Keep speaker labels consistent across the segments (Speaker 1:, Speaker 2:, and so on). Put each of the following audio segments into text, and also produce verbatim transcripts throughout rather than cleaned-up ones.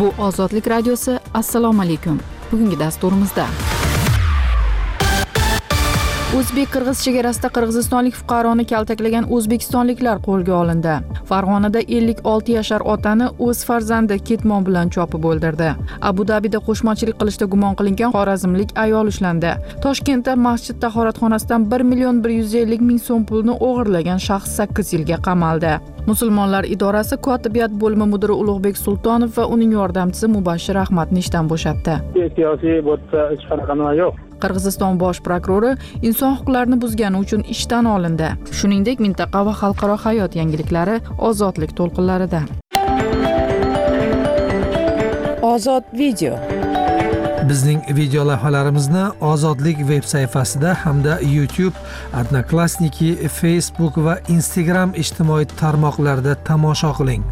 Speaker 1: Bu Ozodlik radiosi. Assalomu alaykum. Bugungi dasturimizda O'zbek-Qirg'iz chegarasida qirg'izistonlik fuqaroni kaltaklagan o'zbekistonliklar qo'lga olindi. Farg'onada ellik olti yashar otani o'z farzandi ketmon bilan chopib o'ldirdi. Abu-Dabida qo'shmachilik qilishda gumon qilingan xorazmlik ayol ushlandi. Toshkentda masjid tahoratxonasidan bir million bir yuz ellik ming so'm pulni o'g'irlagan shaxs sakkiz yilga qamaldi. Musulmonlar idorasi kotibiyat bo'limi mudiri Ulug'bek Sultonov va uning yordamchisi Mubashshir Ahmadni ishdan bo'shatdi.
Speaker 2: Siyosiy bo'tsa hech qanaqa nima yo'q.
Speaker 1: Qirg'iziston bosh prokurori inson huquqlarini buzgani uchun ishdan olindi. Shuningdek, mintaqa va xalqaro hayot yangiliklari ozodlik to'lqinlarida. Ozod video.
Speaker 3: Bizning video lavhalarimizni Ozodlik veb sayfasida hamda YouTube, Odnoklassniki, Facebook va Instagram ijtimoiy tarmoqlarida tomosha qiling.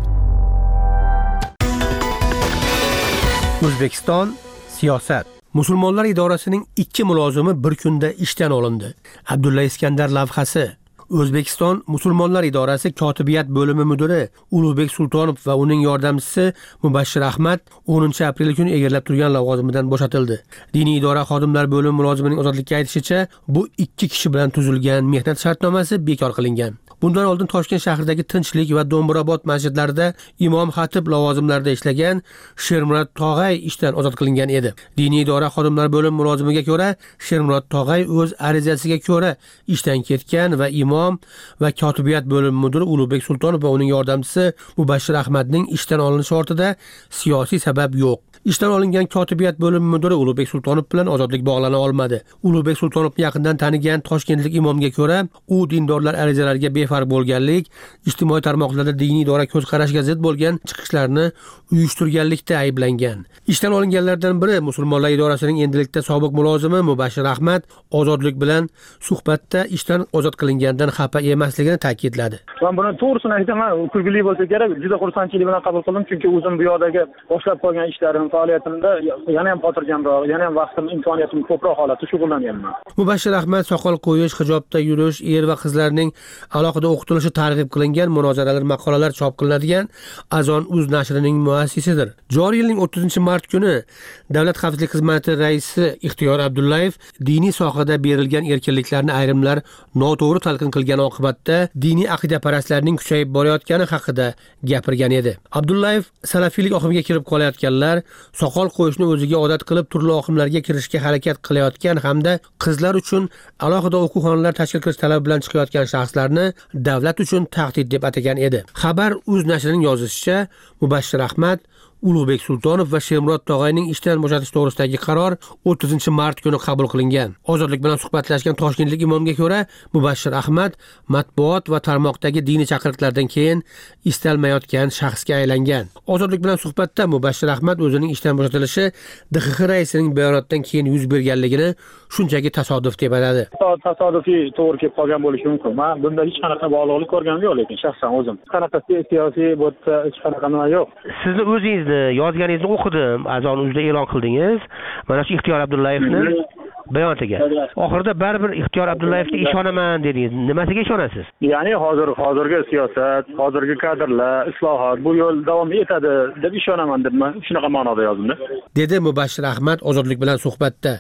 Speaker 4: O'zbekiston siyosat. Musulmonlar idorasining ikki mulozimi bir kunda ishdan olindi. Abdulla Iskandar lavhasi. O'zbekiston Musulmonlar idorasi kotibiyat bo'limi mudiri Ulug'bek Sultonov va uning yordamchisi Mubashshir Ahmad o'ninchi aprel kuni egallab turgan lavozimidan bo'shatildi. Diniy idora xodimlar bo'limi mulozimining ozodlikka aytishicha, bu ikki kishi bilan tuzilgan mehnat shartnomasi bekor qilingan. Bundan oldin Toshkent shahridagi Tinchlik va Do'mbirobod masjidlarida imom xatib lavozimlarida ishlagan Shermurod Tog'ay ishdan ozod qilingan edi. Diniy idora xodimlar bo'limi mulozimiga ko'ra, Shermurod Tog'ay o'z arizasiga ko'ra ishdan ketgan va imom va kotibiyat bo'limi mudiri Ulug'bek Sultonov va uning yordamchisi Mubashshir Ahmadning ishdan olinishi ortida siyosiy sabab yo'q. Ishdan olingan kotibiyat bo'limi mudiri Ulug'bek Sultonov bilan ozodlik bog'lana olmadi. Ulug'bek Sultonovni yaqindan tanigan toshkentlik imomga ko'ra, u dindorlar arizalariga befarq bo'lganlik, ijtimoiy tarmoqlarda diniy idora ko'z qarashiga zid bo'lgan chiqishlarni uyushtirganlikda ayblangan. Ishdan olinganlardan biri Musulmonlar idorasining endilikda sobiq mulozimi Mubashshir Ahmad ozodlik bilan suhbatda ishdan ozod qilingandan xafa emasligini ta'kidladi.
Speaker 2: Men buni to'g'risini aytaman, kulgili bo'lsa kerak, juda xursandchilik bilan qabul qildim, chunki o'zim bu yoqdagi boshlab qolgan ishlarim, faoliyatimda yana ham xotirjamroq, yana ham vaqtim, imkoniyatim ko'proq holatda shug'ullanyapman.
Speaker 4: Mubashshir Ahmad soqol qo'yish, hijobda yurish, er va qizlarning alohida o'qitilishi targ'ib qilingan munozaralar, maqolalar chop qilinadigan Azon uz nashrining muassisidir. Joriy yilning o'ttizinchi mart kuni Davlat xavfsizlik xizmati raisi Ixtiyor Abdullayev diniy sohada berilgan erkinliklarni ayrimlar noto'g'ri talqin qilgani oqibatda diniy aqidaparastlarning kuchayib borayotgani haqida gapirgan edi. Abdullayev salafiylik oqimiga kirib qolayotganlar, soqol qo'yishni o'ziga odat qilib turli oqimlarga kirishga harakat qilayotgan hamda qizlar uchun alohida o'quv xonalar tashkil qilish talabi bilan chiqayotgan shaxslarni davlat uchun tahdid deb atagan edi. Xabar uz nashrining yozishicha, Mubashshir Ahmad, Ulug'bek Sultonov va Shermurod Tog'ayning ishdan bo'shatish to'g'risidagi qaror o'ttizinchi mart kuni qabul qilingan. Ozodlik bilan suhbatlashgan toshkentlik imomga ko'ra, Mubashshir Ahmad matbuot va tarmoqdagi diniy chaqiriqlardan keyin istalmayotgan shaxsga aylangan. Ozodlik bilan suhbatda Mubashshir Ahmad o'zining ishdan bo'shatilishi D X X raisining bayonotidan keyin yuz berganligini shunchaki tasodif deb atadi.
Speaker 2: Tasodifiy to'g'ri kelib qolgan bo'lishi mumkin. Men bunda hech qanaqa bog'liqlik ko'rganim yo'q, lekin shaxsan o'zim qanaqa siyosiy bo'tsa hech qanaqa nima yo'q.
Speaker 4: Sizni o'zingiz yozganingizni o'qidim, Azon uzda e'lon qildingiz. Mana shu Ixtiyor Abdullayevning bayonotiga. Oxirida baribir Ixtiyor Abdullayevga ishonaman dedingiz. Nimasiga ishonasiz?
Speaker 2: Ya'ni hozir hozirgi siyosat, hozirgi kadrlar, islohot bu yo'l davom etadi deb ishonaman deb men shunaqa ma'noda yozdim-da.
Speaker 4: Dedi Mubashshir Ahmad ozodlik bilan suhbatda.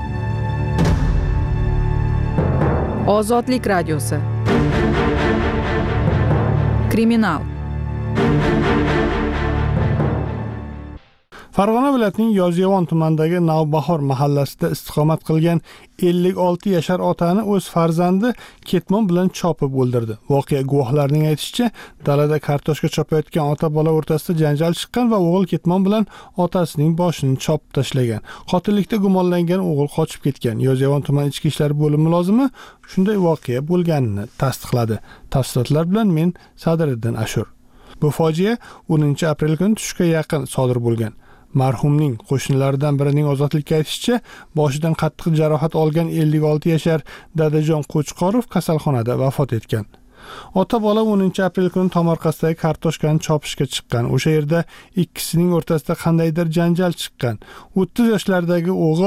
Speaker 1: Ozodlik radiosi. Kriminal.
Speaker 5: Farg'ona viloyatining Yozyovon tumanidagi Navbahor mahallasida istiqomat qilgan ellik olti yashar otani o'z farzandi ketmon bilan chopib o'ldirdi. Voqea guvohlarining aytishicha, dalada kartoshka chopayotgan ota-bola o'rtasida janjal chiqqan va o'g'il ketmon bilan otasining boshini chopib tashlagan. Qotillikda gumonlangan o'g'il qochib ketgan. Yozyovon tuman ichki ishlar bo'limi mulozimi shunday voqea bo'lganini tasdiqladi. Tafsilotlar bilan men Sadriddin Ashur. Bu fojia o'ninchi aprel kuni tushga yaqin sodir bo'lgan. Marhumning qo'shnilaridan birining ozodlikka aytishicha, boshidan qattiq jarohat olgan ellik olti yashar Dadajon Qo'chqorov kasalxonada vafot etgan. Ota-bola o'ninchi aprel kuni tomorqasidagi kartoshkani chopishga chiqqan. O'sha yerda ikkisining o'rtasida qandaydir janjal chiqqan. o'ttiz yoshlardagi o'g'il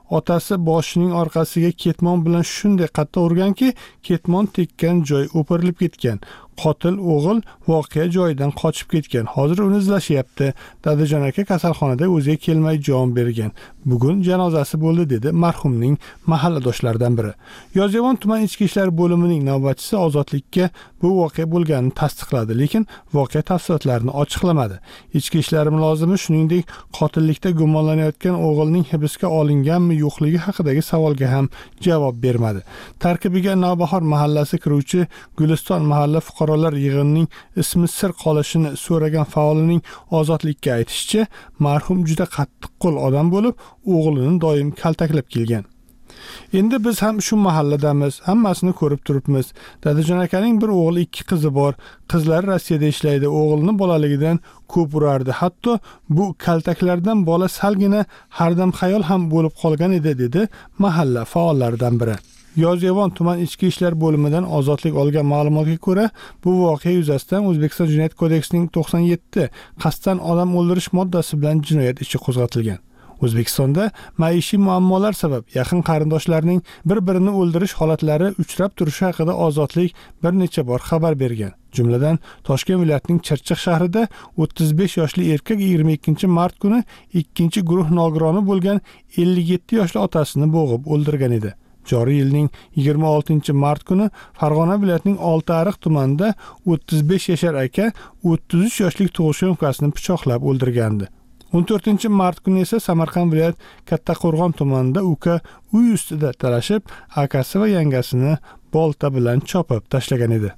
Speaker 5: otasi boshining orqasiga ketmon bilan shunday qattiq urganki, ketmon tekkan joy o'pirilib ketgan. Qotil o'g'il voqea joyidan qochib ketgan. Hozir uni izlashyapti. Dadajon aka kasalxonada o'ziga kelmay jon bergan. Bugun janozasi bo'ldi, dedi marhumning mahalladoshlaridan biri. Yozyovon tuman ichki ishlar bo'limining navbatchisi ozodlikka bu voqea bo'lganini tasdiqladi, lekin voqea tafsilotlarini ochiqlamadi. Ichki ishlar mulozimi shuningdek qotillikda gumonlanayotgan o'g'ilning hibsga olinganmi yo'qligi haqidagi savolga ham javob bermadi. Tarkibiga Navbahor mahallasi kiruvchi Guliston mahalla fuqarolar yig'inining ismi sir qolishini so'ragan faolining ozodlikka aytishicha, marhum juda qattiq qo'l odam bo'lib, o'g'lini doim kaltaklab kelgan. Endi biz ham shu mahalladamiz, hammasini ko'rib turibmiz. Dadajon akaning bir o'g'li, ikki qizi bor. Qizlari Rossiyada ishlaydi, o'g'lini bolaligidan ko'p urardi. Hatto bu kaltaklardan bola salgina hardam xayol ham bo'lib qolgan edi, dedi mahalla faollaridan biri. Yozyovon tuman ichki ishlar bo'limidan ozodlik olgan ma'lumotga ko'ra, bu voqea yuzasidan O'zbekiston Jinoyat kodeksining to'qson yetti qasddan odam o'ldirish moddasi bilan jinoyat ishi qo'zg'atilgan. O'zbekistonda maishiy muammolar sabab yaqin qarindoshlarning bir-birini o'ldirish holatlari uchrab turishi haqida ozodlik bir necha bor xabar bergan. Jumladan, Toshkent viloyatining Chirchiq shahrida o'ttiz besh yoshli erkak yigirma ikkinchi mart kuni ikkinchi guruh nogironi bo'lgan ellik yetti yoshli otasini bo'g'ib o'ldirgan edi. Joriy yilning yigirma oltinchi mart kuni Farg'ona viloyatining Oltiariq tumanida o'ttiz besh yashar aka o'ttiz uch yoshlik tug'ishgan ukasini pichoqlab o'ldirgandi. o'n to'rtinchi mart kuni esa Samarqand viloyat Kattaqo'rg'on tumanida uka uy ustida talashib, akasi va yangasini bolta bilan chopib tashlagan edi.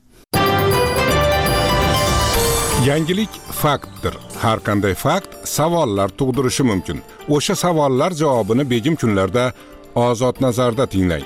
Speaker 6: Yangilik faktdir. Har qanday fakt savollar tug'dirishi mumkin. O'sha savollar javobini begim kunlarda Ozod nazarda tinglang.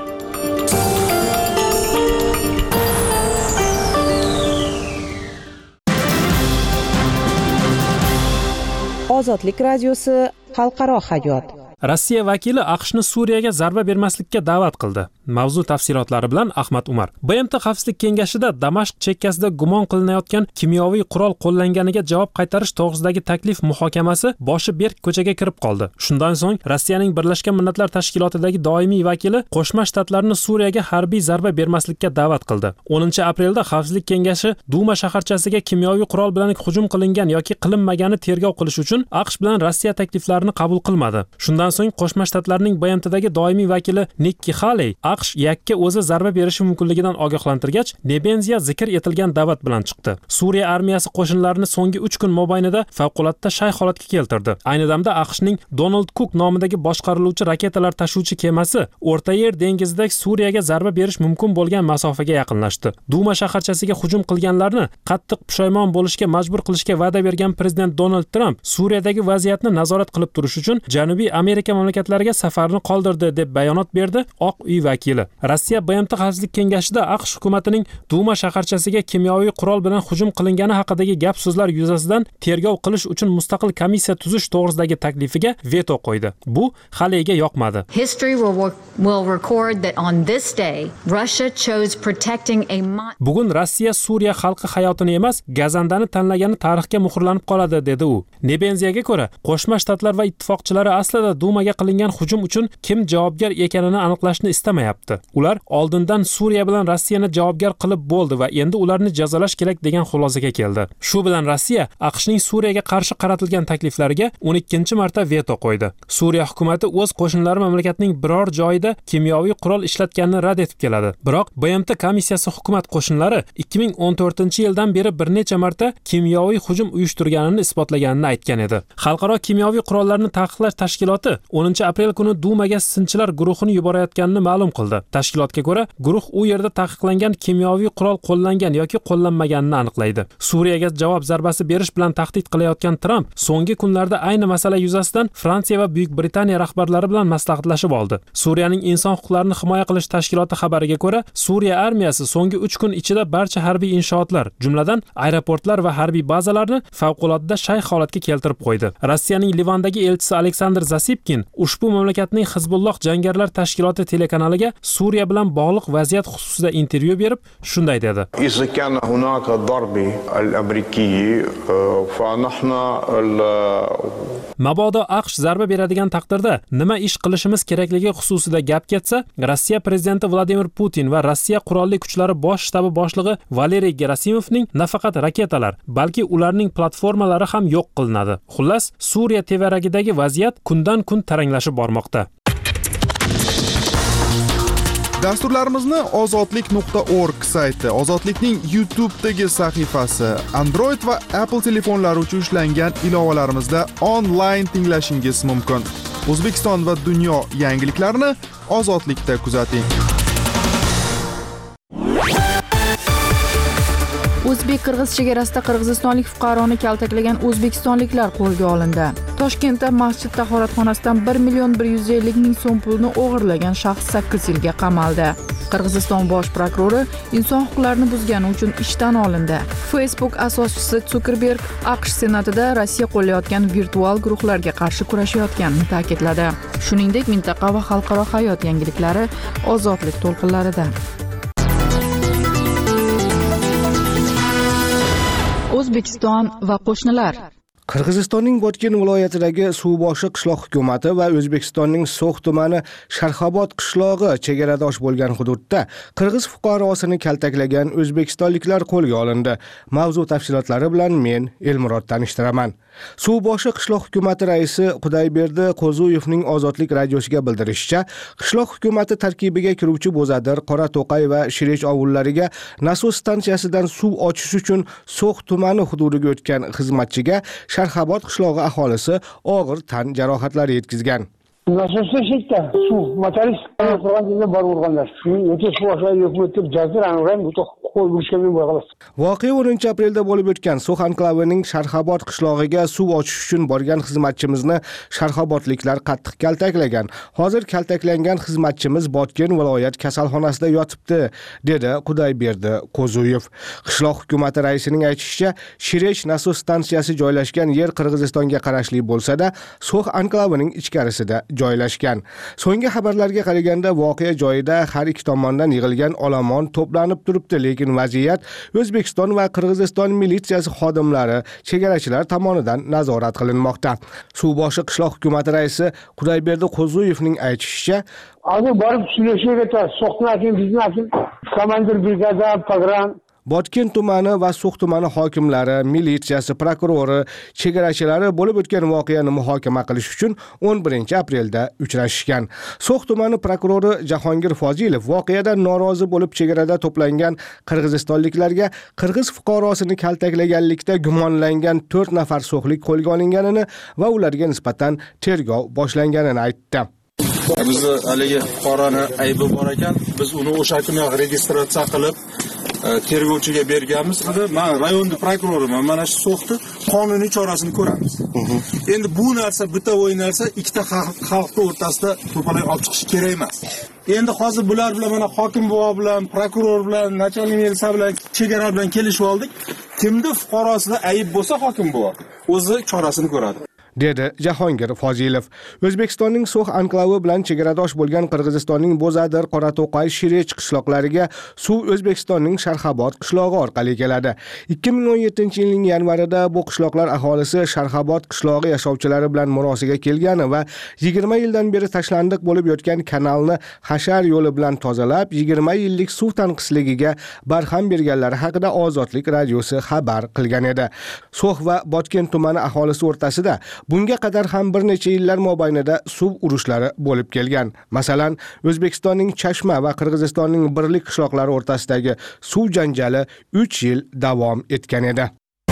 Speaker 7: Ozodlik radiosi xalqaro hayot.
Speaker 8: Rossiya vakili AQShni Suriyaga zarba bermaslikka da'vat qildi. Mavzu tafsilotlari bilan Ahmad Umar. B M T Xavfsizlik kengashida Damashq chekkasida gumon qilinayotgan kimyoviy qurol qo'llanganiga javob qaytarish to'g'risidagi taklif muhokamasi boshi berk ko'chaga kirib qoldi. Shundan so'ng Rossiyaning Birlashgan Millatlar Tashkilotidagi doimiy vakili Qo'shma Shtatlarni Suriyaga harbiy zarba bermaslikka da'vat qildi. o'ninchi aprelda Xavfsizlik kengashi Duma shaharchasiga kimyoviy qurol bilan hujum qilingan yoki qilinmagani tergov qilish uchun AQSh bilan Rossiya takliflarini qabul qilmadi. Shundan so'ng Qo'shma Shtatlarning B M Tdagi doimiy vakili Nikki Haley AQSh yakka o'zi zarba berishi mumkinligidan ogohlantirgach, Nebenziya zikr etilgan da'vat bilan chiqdi. Suriya armiyasi qo'shinlarini so'nggi uch kun mobaynida favqulodda shay holatga keltirdi. Ayni damda AQShning Donald Cook nomidagi boshqariluvchi raketalar tashuvchi kemasi O'rta Yer dengizida Suriyaga zarba berish mumkin bo'lgan masofaga yaqinlashdi. Duma shaharchasiga hujum qilganlarni qattiq pushaymon bo'lishga majbur qilishga va'da bergan prezident Donald Trump Suriyadagi vaziyatni nazorat qilib turish uchun Janubiy Amerika mamlakatlariga safarni qoldirdi deb bayonot berdi Oq uy vakili. Rossiya B M T Xavfsizlik kengashida AQSh hukumatining Duma shaharchasiga kimyoviy qurol bilan hujum qilingani haqidagi gap so'zlar yuzasidan tergov qilish uchun mustaqil komissiya tuzish to'g'risidagi taklifiga veto qo'ydi. Bu Haleyga yoqmadi.
Speaker 9: History will, will record that on this day Russia chose protecting a
Speaker 8: Bugun Rossiya Suriya xalqi hayotini emas, gazandani tanlagani tarixga muhrlanib qoladi, dedi u. Nebenziyaga ko'ra, Qo'shma Shtatlar va ittifoqchilari aslida Dumaga qilingan hujum uchun kim javobgar ekanini aniqlashni istamayapti. Ular oldindan Suriya bilan Rossiyani javobgar qilib bo'ldi va endi ularni jazolash kerak degan xulosaga keldi. Shu bilan Rossiya AQShning Suriyaga qarshi qaratilgan takliflariga o'n ikkinchi marta veto qo'ydi. Suriya hukumatı o'z qo'shinlari mamlakatning biror joyida kimyoviy qurol ishlatganini rad etib keladi. Biroq B M T komissiyasi hukumat qo'shinlari ikki ming o'n to'rtinchi yildan beri bir necha marta kimyoviy hujum uyushtirganini isbotlaganini aytgan edi. Xalqaro kimyoviy qurollarni taqiqlash tashkiloti o'ninchi aprel kuni Dumaga sinchilar guruhini yuborayotganini ma'lum qildi. Tashkilotga ko'ra, guruh u yerda taqiqlangan kimyoviy qurol qo'llangan yoki qo'llanmaganini aniqlaydi. Suriyaga javob zarbasi berish bilan tahdid qilayotgan Trump so'nggi kunlarda ayni masala yuzasidan Fransiya va Buyuk Britaniya rahbarlari bilan maslahatlashib oldi. Suriyaning inson huquqlarini himoya qilish tashkiloti xabariga ko'ra, Suriya armiyasi so'nggi uch kun ichida barcha harbiy inshootlar, jumladan aeroportlar va harbiy bazalarni favqulodda shay holatga keltirib qo'ydi. Rossiyaning Livandagi elchisi Aleksandr Zasipkin ushbu mamlakatning Hizbulloh jangarilar tashkiloti telekanaliga Suriya bilan bog'liq vaziyat xususida intervyu berib, shunday dedi:
Speaker 10: إذا كان هناك ضربة الأمريكية فنحن
Speaker 8: Mabodo AQSh zarba beradigan taqdirda nima ish qilishimiz kerakligi xususida gap ketsa, Rossiya prezidenti Vladimir Putin va Rossiya qurolli kuchlari bosh shtabi boshlig'i Valeriy Gerasimovning nafaqat raketalar, balki ularning platformalari ham yo'q qilinadi. Xullas, Suriya tevaragidagi vaziyat kundan kun taranglashib bormoqda.
Speaker 11: Dasturlarimizni ozodlik nuqta org sayti, Ozodlikning YouTube'dagi sahifasi, Android va Apple telefonlari uchun ishlangan ilovalarimizda onlayn tinglashingiz mumkin. O'zbekiston va dunyo yangiliklarini Ozodlikda kuzating.
Speaker 1: O'zbek-qirg'iz chegarasida qirg'izistonlik fuqaroni kaltaklagan o'zbekistonliklar qo'lga olindi. Toshkentda masjid tahoratxonasidan bir million bir yuz ellik ming so'm pulni o'g'irlagan shaxs sakkiz yilga qamaldi. Qirg'iziston bosh prokurori inson huquqlarini buzgani uchun ishdan olindi. Facebook asoschisi Zuckerberg AQSh senatida Rossiya qo'llayotgan virtual guruhlarga qarshi kurashayotganini ta'kidladi. Shuningdek, mintaqa va xalqaro hayot yangiliklari ozodlik to'lqinlarida. O'zbekiston va qo'shnilar.
Speaker 12: Qirg'izistonning Botken viloyatidagi Suvboshi qishloq hukumati va O'zbekistonning So'x tumani Sharxobod qishlog'i chegaradosh bo'lgan hududda qirg'iz fuqarosini kaltaklagan o'zbekistonliklar qo'lga olindi. Mavzu tafsilotlari bilan men Elmurod tanishtiraman. Suvboshi qishloq hukumati raisi Qudayberdi Qo'zuyevning Ozodlik radiosiga bildirishicha, qishloq hukumati tarkibiga kiruvchi Bo'zadir, Qorato'qay va Shirech ovullariga nasos stansiyasidan suv ochish uchun So'x tumani hududiga o'tgan xizmatchiga Sharxobod qishlog'i aholisi og'ir tan jarohatlari yetkazgan.
Speaker 13: Nasosda shekta suv motorist qilganlar bor urganlar. O'ta suv aşağı yo'qotib jazirani uran o'ta qo'l urishgan bo'lgan.
Speaker 12: Voqea o'ninchi aprelda bo'lib o'tgan So'x anklavining Sharxobod qishlog'iga suv ochish uchun borgan xizmatchimizni Sharxobodliklar qattiq kaltaklagan. Hozir kaltaklangan xizmatchimiz Botken viloyat kasalxonasida yotibdi, dedi Qudayberdi Qo'zuyev. Qishloq hukumati raisining aytishicha, Shirech nasos stansiyasi joylashgan yer Qirg'izistonga qarashli bo'lsa-da, So'x anklavining ichkarisida joylashgan. So'nggi xabarlarga qaraganda voqea joyida har ikki tomondan yig'ilgan olomon to'planib turibdi, lekin vaziyat O'zbekiston va Qirg'iziston militsiyasi xodimlari, chegarachilar tomonidan nazorat qilinmoqda. Suvboshi qishloq hukumati raisi Qudayberdi Qo'zuyevning aytishicha,
Speaker 13: hozir borib Shirechga So'xnakin, biznakin, komandir brigada, pogran
Speaker 12: Botken tumani va So'x tumani hokimlari, militsiyasi, prokurori, chegarachilari bo'lib o'tgan voqeani muhokama qilish uchun o'n birinchi aprelda uchrashgan. So'x tumani prokurori Jahongir Fozilov voqeadan norozi bo'lib chegarada to'plangan qirg'izistonliklarga qirg'iz fuqarosini kaltaklaganlikda gumonlangan to'rt nafar so'xlik qo'lga olinganini va ularga nisbatan tergov boshlanganini aytdi.
Speaker 14: Biz haligi fuqaroni aybi bor ekan, biz uni o'sha kuni registratsiya qilib tergovchiga berganmiz. Men rayonning prokuroriman. Mana shu So'xni qonuniy chorasini ko'ramiz. Endi bu narsa bitta o'yin narsa ikkita xalqning o'rtasida to'polay olib chiqish kerak emas. Endi hozir bular bilan mana hokim buva bilan, prokuror bilan, начальник militsiya bilan, chegara bilan kelishib oldik. Kimda fuqarosida ayib bo'lsa hokim buva o'zi chorasini ko'radi,
Speaker 12: dedi Jahongir Fozilov. O'zbekistonning So'x anklavi bilan chegaradosh bo'lgan Qirg'izistonning Bo'zadir, Qorato'qay, Shirech qishloqlariga suv O'zbekistonning Sharxobod qishlog'i orqali keladi. ikki ming o'n yettinchi yilning yanvarida bu qishloqlar aholisi Sharxobod qishlog'i yashovchilari bilan murosiga kelgani va yigirma yildan beri tashlandiq bo'lib yotgan kanalni hashar yo'li bilan tozalab, yigirma yillik suv tanqisligiga barham berganlari haqida Ozodlik radiosi xabar qilgan edi. So'x va Botken tumani aholisi o'rtasida bunga qadar ham bir necha yillar mobaynida suv urushlari bo'lib kelgan. Masalan, O'zbekistonning Chashma va Qirg'izistonning Birlik qishloqlari o'rtasidagi suv janjali uch yil davom etgan edi.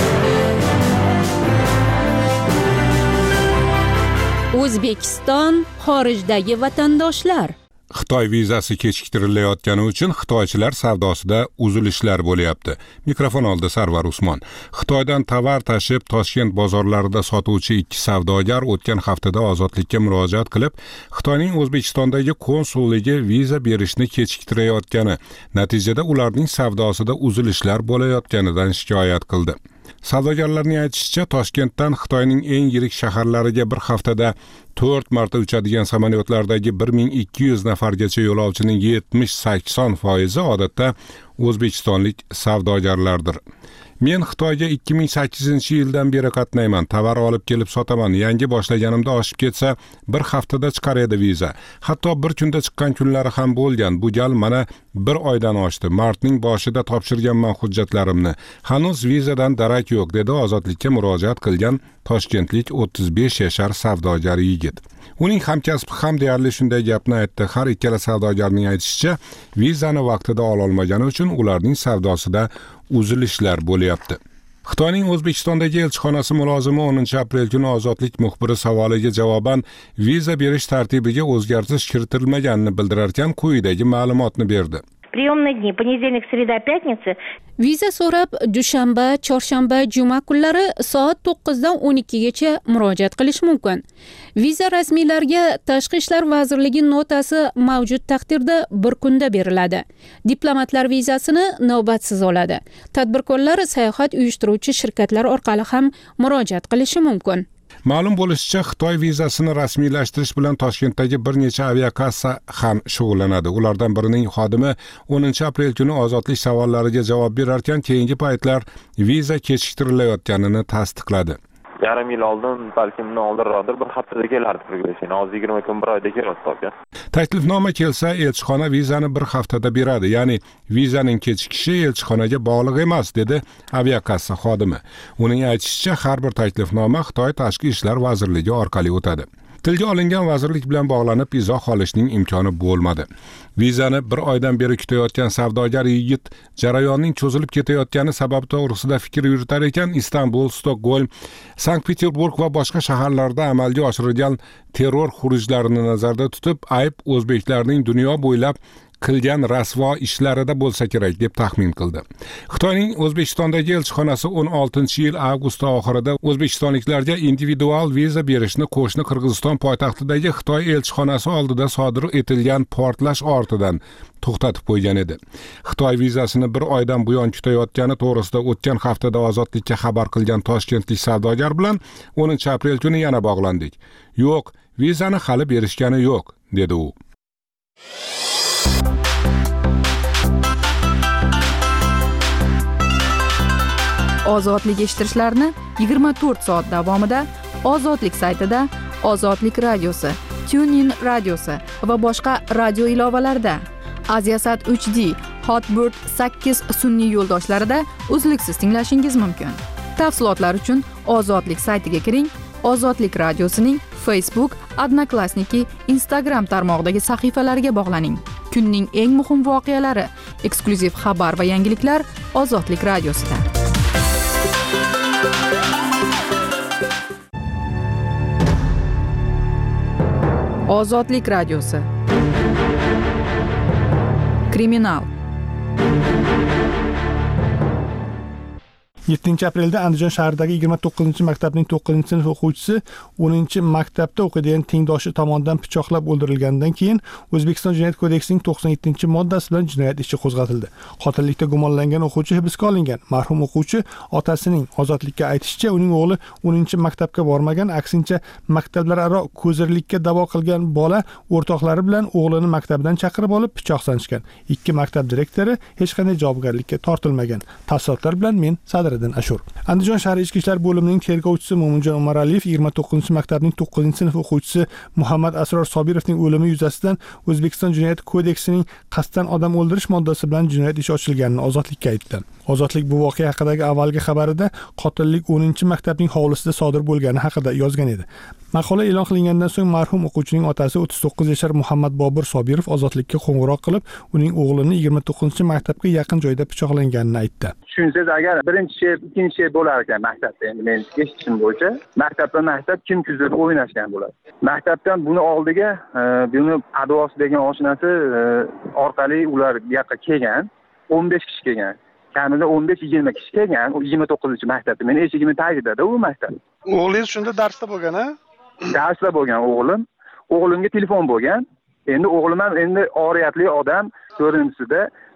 Speaker 15: O'zbekiston xorijdagi vatandoshlar.
Speaker 6: Xitoy vizasi kechiktirilayotgani uchun xitoychilar savdosida uzilishlar bo'lyapti. Mikrofon oldi Sarvar Usmon. Xitoydan tovar tashib Toshkent bozorlarida sotuvchi ikki savdogar o'tgan haftada ozodlikka murojaat qilib, Xitoyning O'zbekistondagi konsulligi viza berishni kechiktirayotgani, natijada ularning savdosida uzilishlar bo'layotganidan shikoyat qildi. Savdogarlarning aytishicha, Toshkentdan Xitoyning eng yirik shaharlariga bir haftada to'rt marta uchadigan samolyotlardagi bir ming ikki yuz nafargacha yo'lovchining yetmish sakson foizi odatda o'zbekistonlik savdogarlardir. Men Xitoyga ikki ming sakkizinchi yildan beri qatnayman, tovar olib kelib sotaman. Yangi boshlaganimda oshib ketsa, bir haftada chiqar edi viza. Hatto bir kunda chiqqan kunlari ham bo'lgan. Bu gal mana bir oydan oshdi. Martning boshida topshirganman hujjatlarimni. Hanuz vizadan darak yo'q, dedi ozodlikka murojaat qilgan toshkentlik o'ttiz besh yashar savdogar yigit. Uning hamkasbi ham deyarli shunday gapni aytdi. Har ikkala savdogarning aytishicha, vizani vaqtida ola olmagani uchun ularning savdosida uzilishlar bo'lyapti. Xitoyning O'zbekistondagi elchixonasi mulozimi o'ninchi aprel kuni Ozodlik muxbiri savoliga javoban viza berish tartibiga o'zgartirish kiritilmaganini bildirarkan, quyidagi ma'lumotni berdi.
Speaker 16: Приемные дни понедельник, среда, пятница.
Speaker 15: Viza so'rab dushanba, chorshanba, juma kunlari soat to'qqizdan o'n ikkigacha murojaat qilish mumkin. Viza rasmiylarga Tashqi ishlar vazirligi notasi mavjud taqdirda bir kunda beriladi. Diplomatlar vizasini navbatsiz oladi. Tadbirkorlar sayohat uyushtiruvchi shirkatlar orqali ham murojaat qilishi mumkin.
Speaker 6: Ma'lum bo'lishicha, Xitoy vizasini rasmiylashtirish bilan Toshkentdagi bir necha aviakassa ham shug'ullanadi. Ulardan birining xodimi o'ninchi aprel kuni ozodlik savollariga javob berarkan, keyingi paytlar viza kechiktirilayotganini tasdiqladi.
Speaker 17: Yarim yil oldin, balki bundan oldinroqdir, bir haftada kelardi priglasheni. Hozir yigirma kun bir oyda keladi.
Speaker 6: Taklifnoma kelsa, elchixona vizani bir haftada beradi. Ya'ni vizaning kechikishi elchixonaga bog'liq emas, dedi aviakassa xodimi. Uning aytishicha, har bir taklifnoma Xitoy Tashqi ishlar vazirligi orqali o'tadi. Tilga olingan vazirlik bilan bog'lanib izoh olishning imkoni bo'lmadi. Vizani bir oydan beri kutayotgan savdogar yigit jarayonning cho'zilib ketayotgani sababi to'g'risida fikr yuritar ekan, Istanbul, Stokgolm, Sankt-Peterburg va boshqa shaharlarda amalga oshirilgan terror xurujlarini nazarda tutib, ayb o'zbeklarning dunyo bo'ylab qilgan rasvo ishlarida bo'lsa kerak deb taxmin qildi. Xitoyning O'zbekistondagi elchixonasi o'n oltinchi yil avgust oxirida o'zbekistonliklarga individual viza berishni qo'shni Qirg'iziston poytaxtidagi Xitoy elchixonasi oldida sodir etilgan portlash ortidan to'xtatib qo'ygan edi. Xitoy vizasini bir oydan buyon kutayotgani to'g'risida o'tgan haftada Ozodlikka xabar qilgan toshkentlik savdogar bilan o'ninchi aprel kuni yana bog'landik. Yo'q, vizani hali berishgani yo'q, dedi u.
Speaker 1: Ozodlik eshittirishlarni yigirma to'rt soat davomida Ozodlik saytida, Ozodlik radiosi, TuneIn radiosi va boshqa radio ilovalarida, Aziasat uch D, Hotbird sakkiz sun'iy yo'ldoshlarida uzluksiz tinglashingiz mumkin. Tafsilotlar uchun Ozodlik saytiga kiring. Ozodlik radiosining Facebook, Odnoklassniki, Instagram tarmog'idagi sahifalariga bog'laning. Kunning eng muhim voqealari, eksklyuziv xabar va yangiliklar Ozodlik radiosida. Ozodlik radiosi. Kriminal.
Speaker 5: yettinchi aprelda Andijon shahridagi yigirma to'qqizinchi maktabning to'qqizinchi sinf o'quvchisi o'ninchi maktabda o'qiydigan tengdoshi tomonidan pichoqlab o'ldirilganidan keyin O'zbekiston Jinoyat kodeksining to'qson yettinchi moddasi bilan jinoyat ishi qo'zg'atildi. Qotillikda gumonlangan o'quvchi hibsga olingan. Marhum o'quvchi otasining Ozodlikka aytishicha, uning o'g'li o'ninchi maktabga bormagan, aksincha maktablararo ko'zirlikka da'vo qilgan bola o'rtoqlari bilan o'g'lini maktabdan chaqirib olib pichoq sanchgan. Ikki maktab direktori hech qanday javobgarlikka tortilmagan. Tafsilotlar bilan men Sadr Ashur. Andijon shahar ichki ishlar bo'limining tergovchisi Mo'minjon Umaraliyev yigirma to'qqizinchi maktabning to'qqizinchi sinf o'quvchisi Muhammad Asror Sobirovning o'limi yuzasidan O'zbekiston Jinoyat kodeksining qasddan odam o'ldirish moddasi bilan jinoyat ishi ochilganini Ozodlikka aytdi. Ozodlik bu voqea haqidagi avvalgi xabarida qotillik o'ninchi maktabning hovlisida sodir bo'lgani haqida yozgan edi. Maqola e'lon qilingandan so'ng marhum o'quvchining otasi o'ttiz to'qqiz yashar Muhammad Bobur Sobirov Ozodlikka qo'ng'iroq qilib, uning o'g'lini yigirma to'qqizinchi maktabga yaqin joyda pichoqlanganini aytdi.
Speaker 18: Tushunsangiz, agar birinchi sher, ikkinchi sher bo'lar ekan maktabda, endi men eshitishim bo'yicha, maktabda maktab kim kuzatib o'ynashgan bo'ladi. Maktabdan buni oldiga, buni advosi degan oshnasi orqali ular bu yoqqa kelgan, o'n besh kishi kelgan. Kamida o'n besh yigirma kishi kelgan, u yigirma to'qqizinchi maktabda. Men eshigimni tagida u maktab.
Speaker 5: O'g'lingiz shunda darsda bo'lgan, ha?
Speaker 18: Darsda bo'lgan o'g'lim. O'g'limga telefon bo'lgan. Endi o'g'lim ham endi oriyatli odam ko'rinisida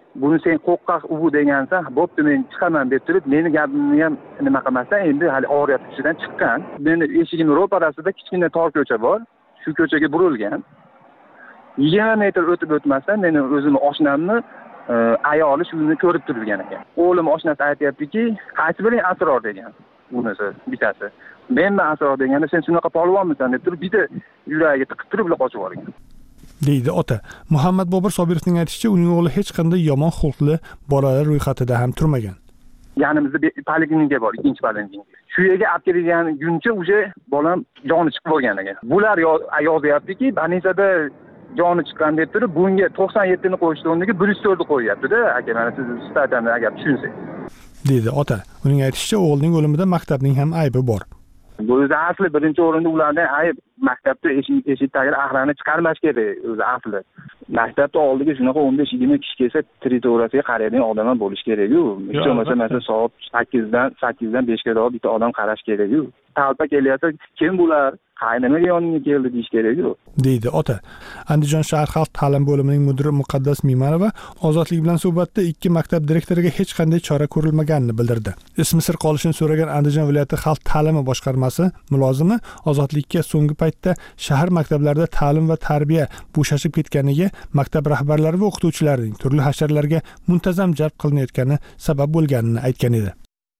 Speaker 18: buni sen qo'rqoq u degansan, bo'pti men chiqaman deb turib, meni gapimni ham nima qilmasdan endi hali oriyat ichidan chiqqan. Meni eshigimning ro'parasida kichkina tor ko'cha bor. Shu ko'chaga burilgan. yigirma metr o'tib o'tmasdan meni o'zimni oshnamni ayoli shuni ko'rib turgan ekan. O'g'lim oshnasi aytayaptiki, qaysi biring asror degan. Bunisi bitasi. Menmi asror deganda sen shunaqa polvonmisan deb turib, bitta yuragiga tiqib turib qochib olgan.
Speaker 5: deydi ota. Muhammad Bobur Sobirovning aytishicha, uning o'g'li hech qanday yomon xulqli bolalar ro'yxatida ham turmagan.
Speaker 18: Yanimizda poliklinika bor, ikkinchi poliklinika. Shu yerga olib kelganguncha o'sha bolam joni chiqib bo'lgan ekan. Bular yozyaptiki, Banisada joni chiqqan deb turib, bunga to'qson yetti ni qo'yishdi, o'rniga bir yuz to'rt ni qo'yapti-da. Aka, mana siz statani agar tushunsangiz.
Speaker 5: deydi ota. Uning aytishicha, o'g'lining o'limida maktabning ham aybi bor.
Speaker 18: Bu o'zi asli birinchi o'rinda ulardan ayb maktabda eshik eshik tagida axrani chiqarmash kerak o'zi asli. Maktabda oldiga shunaqa o'n besh yigirma kishi kelsa, teritoriyasiga qaraydigan odamlar bo'lish kerak-ku. Hech bo'lmasa masalan soat sakkizdan sakkizdan beshga qadar bitta odam qarash kerak-ku. Talpa kelyapsa, kim bular? Qaynimaga yonimga keldi deyish kerak-ku.
Speaker 5: deydi ota. Andijon shahar xalq ta'lim bo'limining mudiri Muqaddas Mimanova Ozodlik bilan suhbatda ikki maktab direktoriga hech qanday chora ko'rilmaganini bildirdi. Ismi sir qolishini so'ragan Andijon viloyati xalq ta'limi boshqarmasi mulozimi Ozodlikka so'nggi paytda shahar maktablarida ta'lim va tarbiya bo'shashib ketganiga, maktab rahbarlari va o'qituvchilarining turli hasharlarga muntazam jalb qilinayotgani sabab bo'lganini aytgan edi.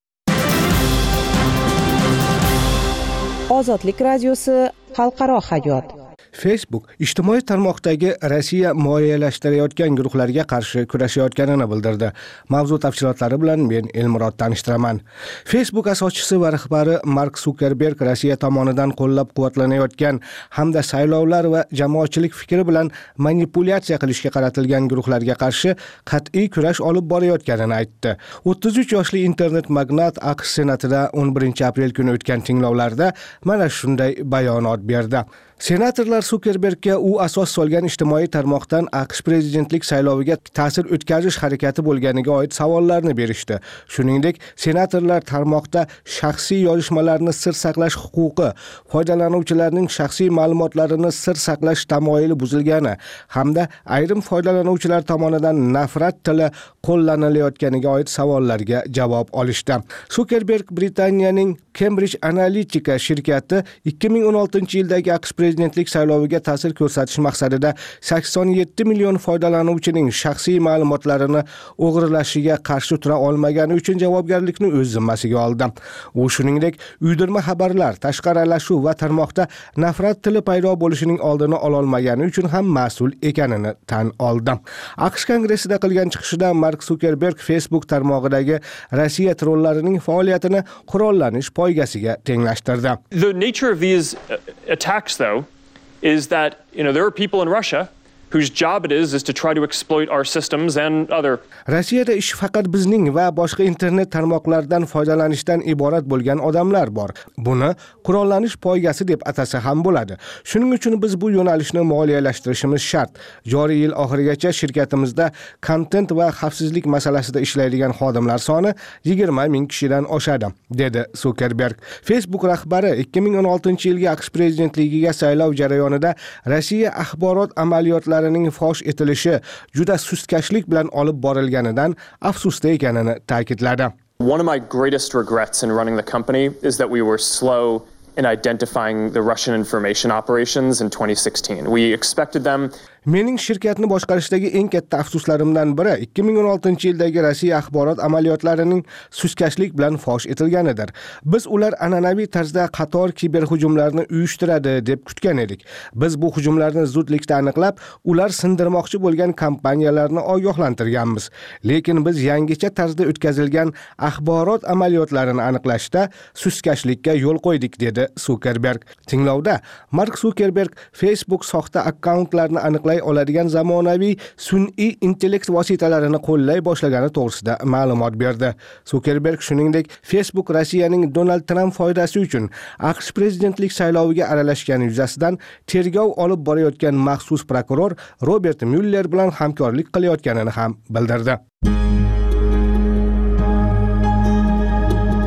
Speaker 7: Ozodlik radiosi xalqaro hayot.
Speaker 12: Facebook ijtimoiy tarmoqdagi Rossiya moliyalashtirayotgan guruhlarga qarshi kurashayotganini bildirdi. Mavzu tafsilotlari bilan men Elmurod tanishtiraman. Facebook asoschisi va rahbari Mark Zuckerberg Rossiya tomonidan qo'llab-quvvatlanayotgan hamda saylovlar va jamoatchilik fikri bilan manipulyatsiya qilishga qaratilgan guruhlarga qarshi qat'iy kurash olib borayotganini aytdi. o'ttiz uch yoshli internet magnat AQSh senatida o'n birinchi aprel kuni o'tgan tinglovlarda mana shunday bayonot berdi. Senatorlar Zuckerbergga u asos solgan ijtimoiy tarmoqdan AQSh prezidentlik sayloviga ta'sir o'tkazish harakati bo'lganiga oid savollarni berishdi. Shuningdek, senatorlar tarmoqda shaxsiy yozishmalarni sir saqlash huquqi, foydalanuvchilarning shaxsiy ma'lumotlarini sir saqlash tamoyili buzilgani hamda ayrim foydalanuvchilar tomonidan nafrat tili qo'llanilayotganiga oid savollarga javob olishdi. Zuckerberg Britaniyaning Cambridge Analytica shirkati ikki ming o'n oltinchi yildagi AQSh prezidentlik sayloviga ta'sir ko'rsatish maqsadida sakson yetti million foydalanuvchining shaxsiy ma'lumotlarini o'g'irlashiga qarshi tura olmagani uchun javobgarlikni o'z zimmasiga oldi. U shuningdek, uydirma xabarlar, tashqi aralashuv va tarmoqda nafrat tili paydo bo'lishining oldini ololmagani uchun ham mas'ul ekanini tan oldi. AQSh kongressida qilgan chiqishida Mark Zuckerberg Facebook tarmog'idagi Rossiya trollarining faoliyatini qurollanish poygasiga tenglashtirdi.
Speaker 19: The nature of these attacks, though, is that, you know, there are people in Russia whose job it is is to try to exploit our systems and other.
Speaker 12: Rossiyada ish faqat bizning va boshqa internet tarmoqlaridan foydalanishdan iborat bo'lgan odamlar bor. Buni qurollanish poygasi deb atasa ham bo'ladi. Shuning uchun biz bu yo'nalishni moliyalashtirishimiz shart. Joriy yil oxirigacha shirkatimizda kontent va xavfsizlik masalasida ishlaydigan xodimlar soni yigirma ming kishidan oshadi, dedi Zuckerberg. Facebook rahbari ikki ming o'n oltinchi yilgi AQSh prezidentligiga saylov jarayonida Rossiya axborot amaliyotlari fosh etilishi juda sustkashlik bilan olib borilganidan afsusda ekanini ta'kidladi.
Speaker 19: One of my greatest regrets in running the company is that we were slow in identifying the Russian information operations in twenty sixteen. We expected them.
Speaker 12: Mening shirkatni boshqarishdagi eng katta afsuslarimdan biri ikki ming o'n oltinchi yildagi Rossiya axborot amaliyotlarining suskashlik bilan fosh etilganidir. Biz ular an'anaviy tarzda qator kiberhujumlarni uyushtiradi deb kutgan edik. Biz bu hujumlarni zudlikda aniqlab, ular sindirmoqchi bo'lgan kompaniyalarni ogohlantirganmiz. Lekin biz yangicha tarzda o'tkazilgan axborot amaliyotlarini aniqlashda suskashlikka yo'l qo'ydik, dedi Zuckerberg. Tinglovda Mark Zuckerberg Facebook soxta akkauntlarni aniqlay oladigan zamonaviy sun'iy intellekt vositalarini qo'llay boshlagani to'g'risida ma'lumot berdi. Zuckerberg shuningdek, Facebook Rossiyaning Donald Trump foydasi uchun AQSh prezidentlik sayloviga aralashgani yuzasidan tergov olib borayotgan maxsus prokuror Robert Mueller bilan hamkorlik qilayotganini ham bildirdi.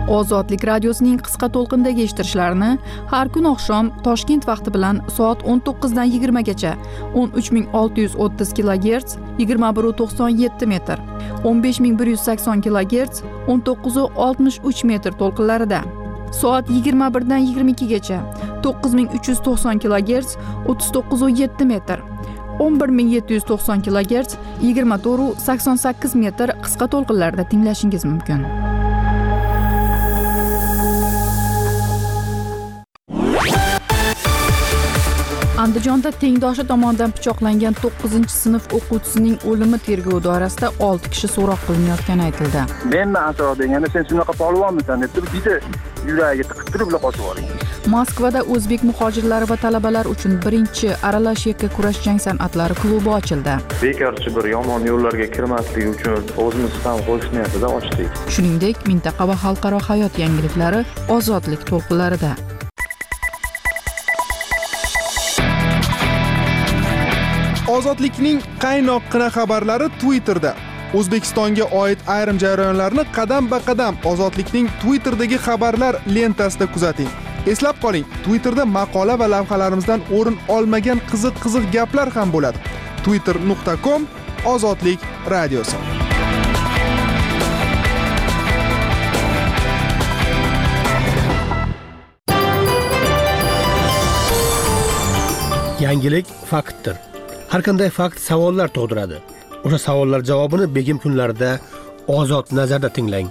Speaker 1: Ozodlik radiosining qisqa to'lqindagi eshittirishlarini har kun oqshom Toshkent vaqti bilan soat o'n to'qqizdan yigirmagacha o'n uch ming olti yuz o'ttiz kilogerts yigirma bir nuqta to'qson yetti metr, o'n besh ming bir yuz sakson kilogerts o'n to'qqiz nuqta oltmish uch metr to'lqinlarida, soat yigirma birdan yigirma ikkigacha to'qqiz ming uch yuz to'qson kilogerts o'ttiz to'qqiz nuqta yetti metr, o'n bir ming yetti yuz to'qson kilogerts yigirma to'rt nuqta sakson sakkiz metr qisqa to'lqinlarda tinglashingiz mumkin. Andijonda tengdoshi tomonidan pichoqlangan to'qqizinchi sinf o'quvchisining o'limi tergovi doirasida olti kishi so'roq qilinayotgani aytildi.
Speaker 18: Menni asro deganda sen shunaqa polvonmisan deb turib juda yuragiga tiqib turib qochib yuboring.
Speaker 1: Moskvada o'zbek muhojirlari va talabalar uchun birinchi aralash yakka kurash jang san'atlari klubi ochildi.
Speaker 17: Bekorchi bir yomon yo'llarga kirmasligi uchun o'zimiz ham qo'shiq niyatida ochdik.
Speaker 1: Shuningdek, mintaqa va xalqaro hayot yangiliklari ozodlik to'lqinlarida.
Speaker 11: Ozodlikning qaynoqqina xabarlari Twitterda. O'zbekistonga oid ayrim jarayonlarni qadam-ba-qadam Ozodlikning Twitterdagi xabarlar lentasida kuzating. Eslab qoling, Twitterda maqola va lavhalarimizdan o'rin olmagan qiziq-qiziq gaplar ham bo'ladi. twitter nuqta com Ozodlik radiosi.
Speaker 4: Yangilik faktdir. Har qanday fakt savollar tug'diradi. O'sha savollar javobini begim kunlarida Ozod nazarda tinglang.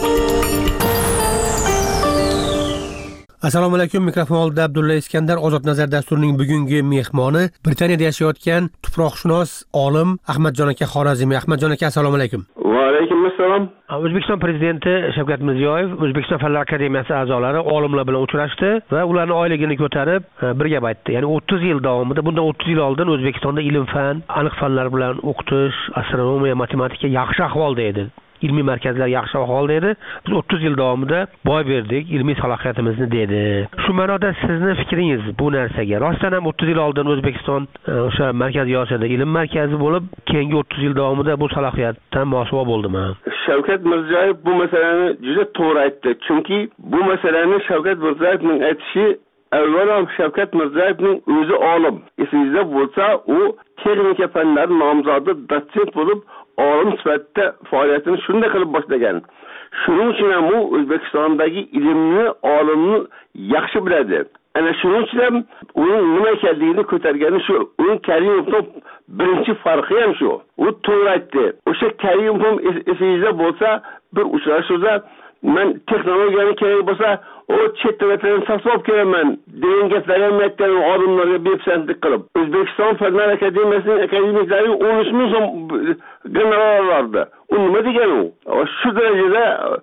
Speaker 4: Assalomu alaykum, mikrofon oldida Abdulla Iskandar. Ozod nazar dasturining bugungi mehmoni Britaniyada yashayotgan tuproqshunos olim Ahmadjon aka Xorazmiy. Ahmadjon aka, assalomu alaykum.
Speaker 20: Va alaykum assalom.
Speaker 4: O'zbekiston prezidenti Shavkat Mirziyoyev O'zbekiston Fanlar akademiyasi a'zolari olimlar bilan uchrashdi va ularning oyligini ko'tarib bir gap aytdi. Ya'ni o'ttiz yil davomida, bundan o'ttiz yil oldin O'zbekistonda ilm-fan, aniq fanlar bilan o'qitish, astronomiya, matematika yaxshi ahvolda edi. Ilmiy markazlar yaxshi ahvolda edi. Biz o'ttiz yil davomida boy berdik ilmiy salohiyatimizni dedi. Shu ma'noda sizni fikringiz bu narsaga? Rostdan ham o'ttiz yil oldin O'zbekiston o'sha Markaziy Osiyoda ilm markazi bo'lib, keyingi o'ttiz yil davomida bu salohiyatdan mosuvo bo'ldimi?
Speaker 20: Shavkat Mirziyoyev bu masalani juda to'g'ri aytdi. Chunki bu masalani Shavkat Mirziyoyevning aytishi avvalo Shavkat Mirziyoyevning o'zi olim. Esingizda bo'lsa, u texnika fanlari nomzodi dotsent bo'lib olim sifatida faoliyatini shunday qilib boshlagan. Shuning uchun ham u O'zbekistondagi ilmni, olimni yaxshi biladi. Ana shuning uchun ham uning nima ekanligini ko'targani shu. Uning Karimovning birinchi farqi ham shu. U to'g'ri aytdi. O'sha Karimov esingizda bo'lsa, bir uchrashuvda men texnologiyani kerak bo'lsa, o chet davlatlardan sasib kelaman degan gaplarni aytgan olimlarga bepisandlik qilib. O'zbekiston Fanlar akademiyasining akademiklari o'n uch ming so'm gonorar oldi. U nima degani u? Shu darajada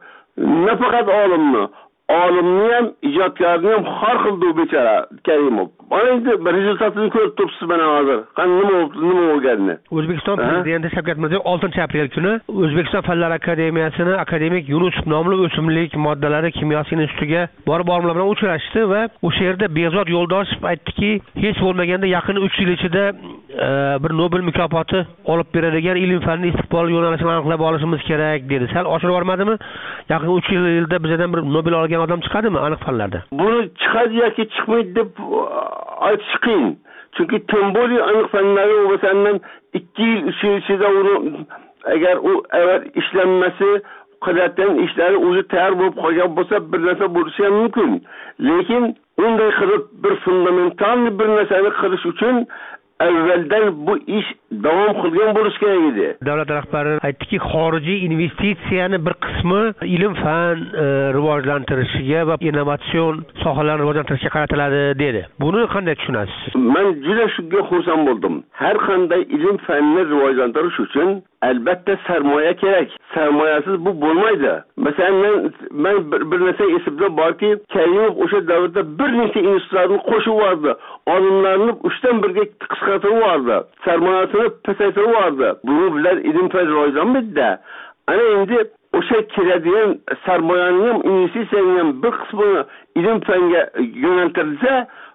Speaker 20: nafaqat olimni, olimni ham, ijodkorni ham har xil bechara Karimov. Mana endi rezultatini ko'rib turibsiz mana hozir. Qani nima bo'ldi, nima bo'lganini.
Speaker 4: O'zbekiston prezidenti Shavkat Mirziyoyev oltinchi aprel kuni O'zbekiston Fanlar akademiyasini akademik Yunusov nomli o'simlik moddalari kimyosi institutiga borib olimlar bilan uchrashdi va o'sha yerda Behzod Yo'ldoshev aytdiki, hech bo'lmaganda yaqin uch yil ichida bir Nobel mukofoti olib beradigan ilm-fanning istiqbol yo'nalishini aniqlab olishimiz kerak dedi. Sal oshirib yubormadimi? Yaqin uch yilda bizdan bir Nobel olgan odam chiqadimi aniq fanlarda?
Speaker 20: Buni chiqadi yoki chiqmaydi deb aytish qiyin. Chunki temboli aniq fanlari o'zidan ikki yil uch yil ichida uni agar u avval ishlanmasi, qilayotgan ishlari o'zi tayyor bo'lib qolgan bo'lsa, bir narsa bo'lishi ham mumkin. Lekin unday qilib bir fundamental bir narsani qilish uchun avvaldan bu ish davom qilgan bo'lishi kerak edi.
Speaker 4: Davlat rahbari aytdiki, xorijiy investitsiyani bir qismi ilm-fan rivojlantirishiga va innovatsion sohalarni rivojlantirishga qaratiladi dedi. Buni qanday tushunasiz?
Speaker 20: Men juda shunga xursand bo'ldim. Har qanday ilm-fanni rivojlantirish uchun albatta sarmoya kerak. Sarmoyasiz bu bo'lmaydi. Masalan, men bir, bir narsa esimda borki, Karimov o'sha davrda bir nechta institutlarni qo'shib yubordi. Olimlarni uchdan birga qisqartirib yubordi. Sarmoyasini pasaytirib yubordi. Buni bilan ilm-fan rivojlanmaydi. Ana endi o'sha keladigan sarmoyaning ham, investitsiyaning ham bir qismini ilm-fanga yo'naltirilsa,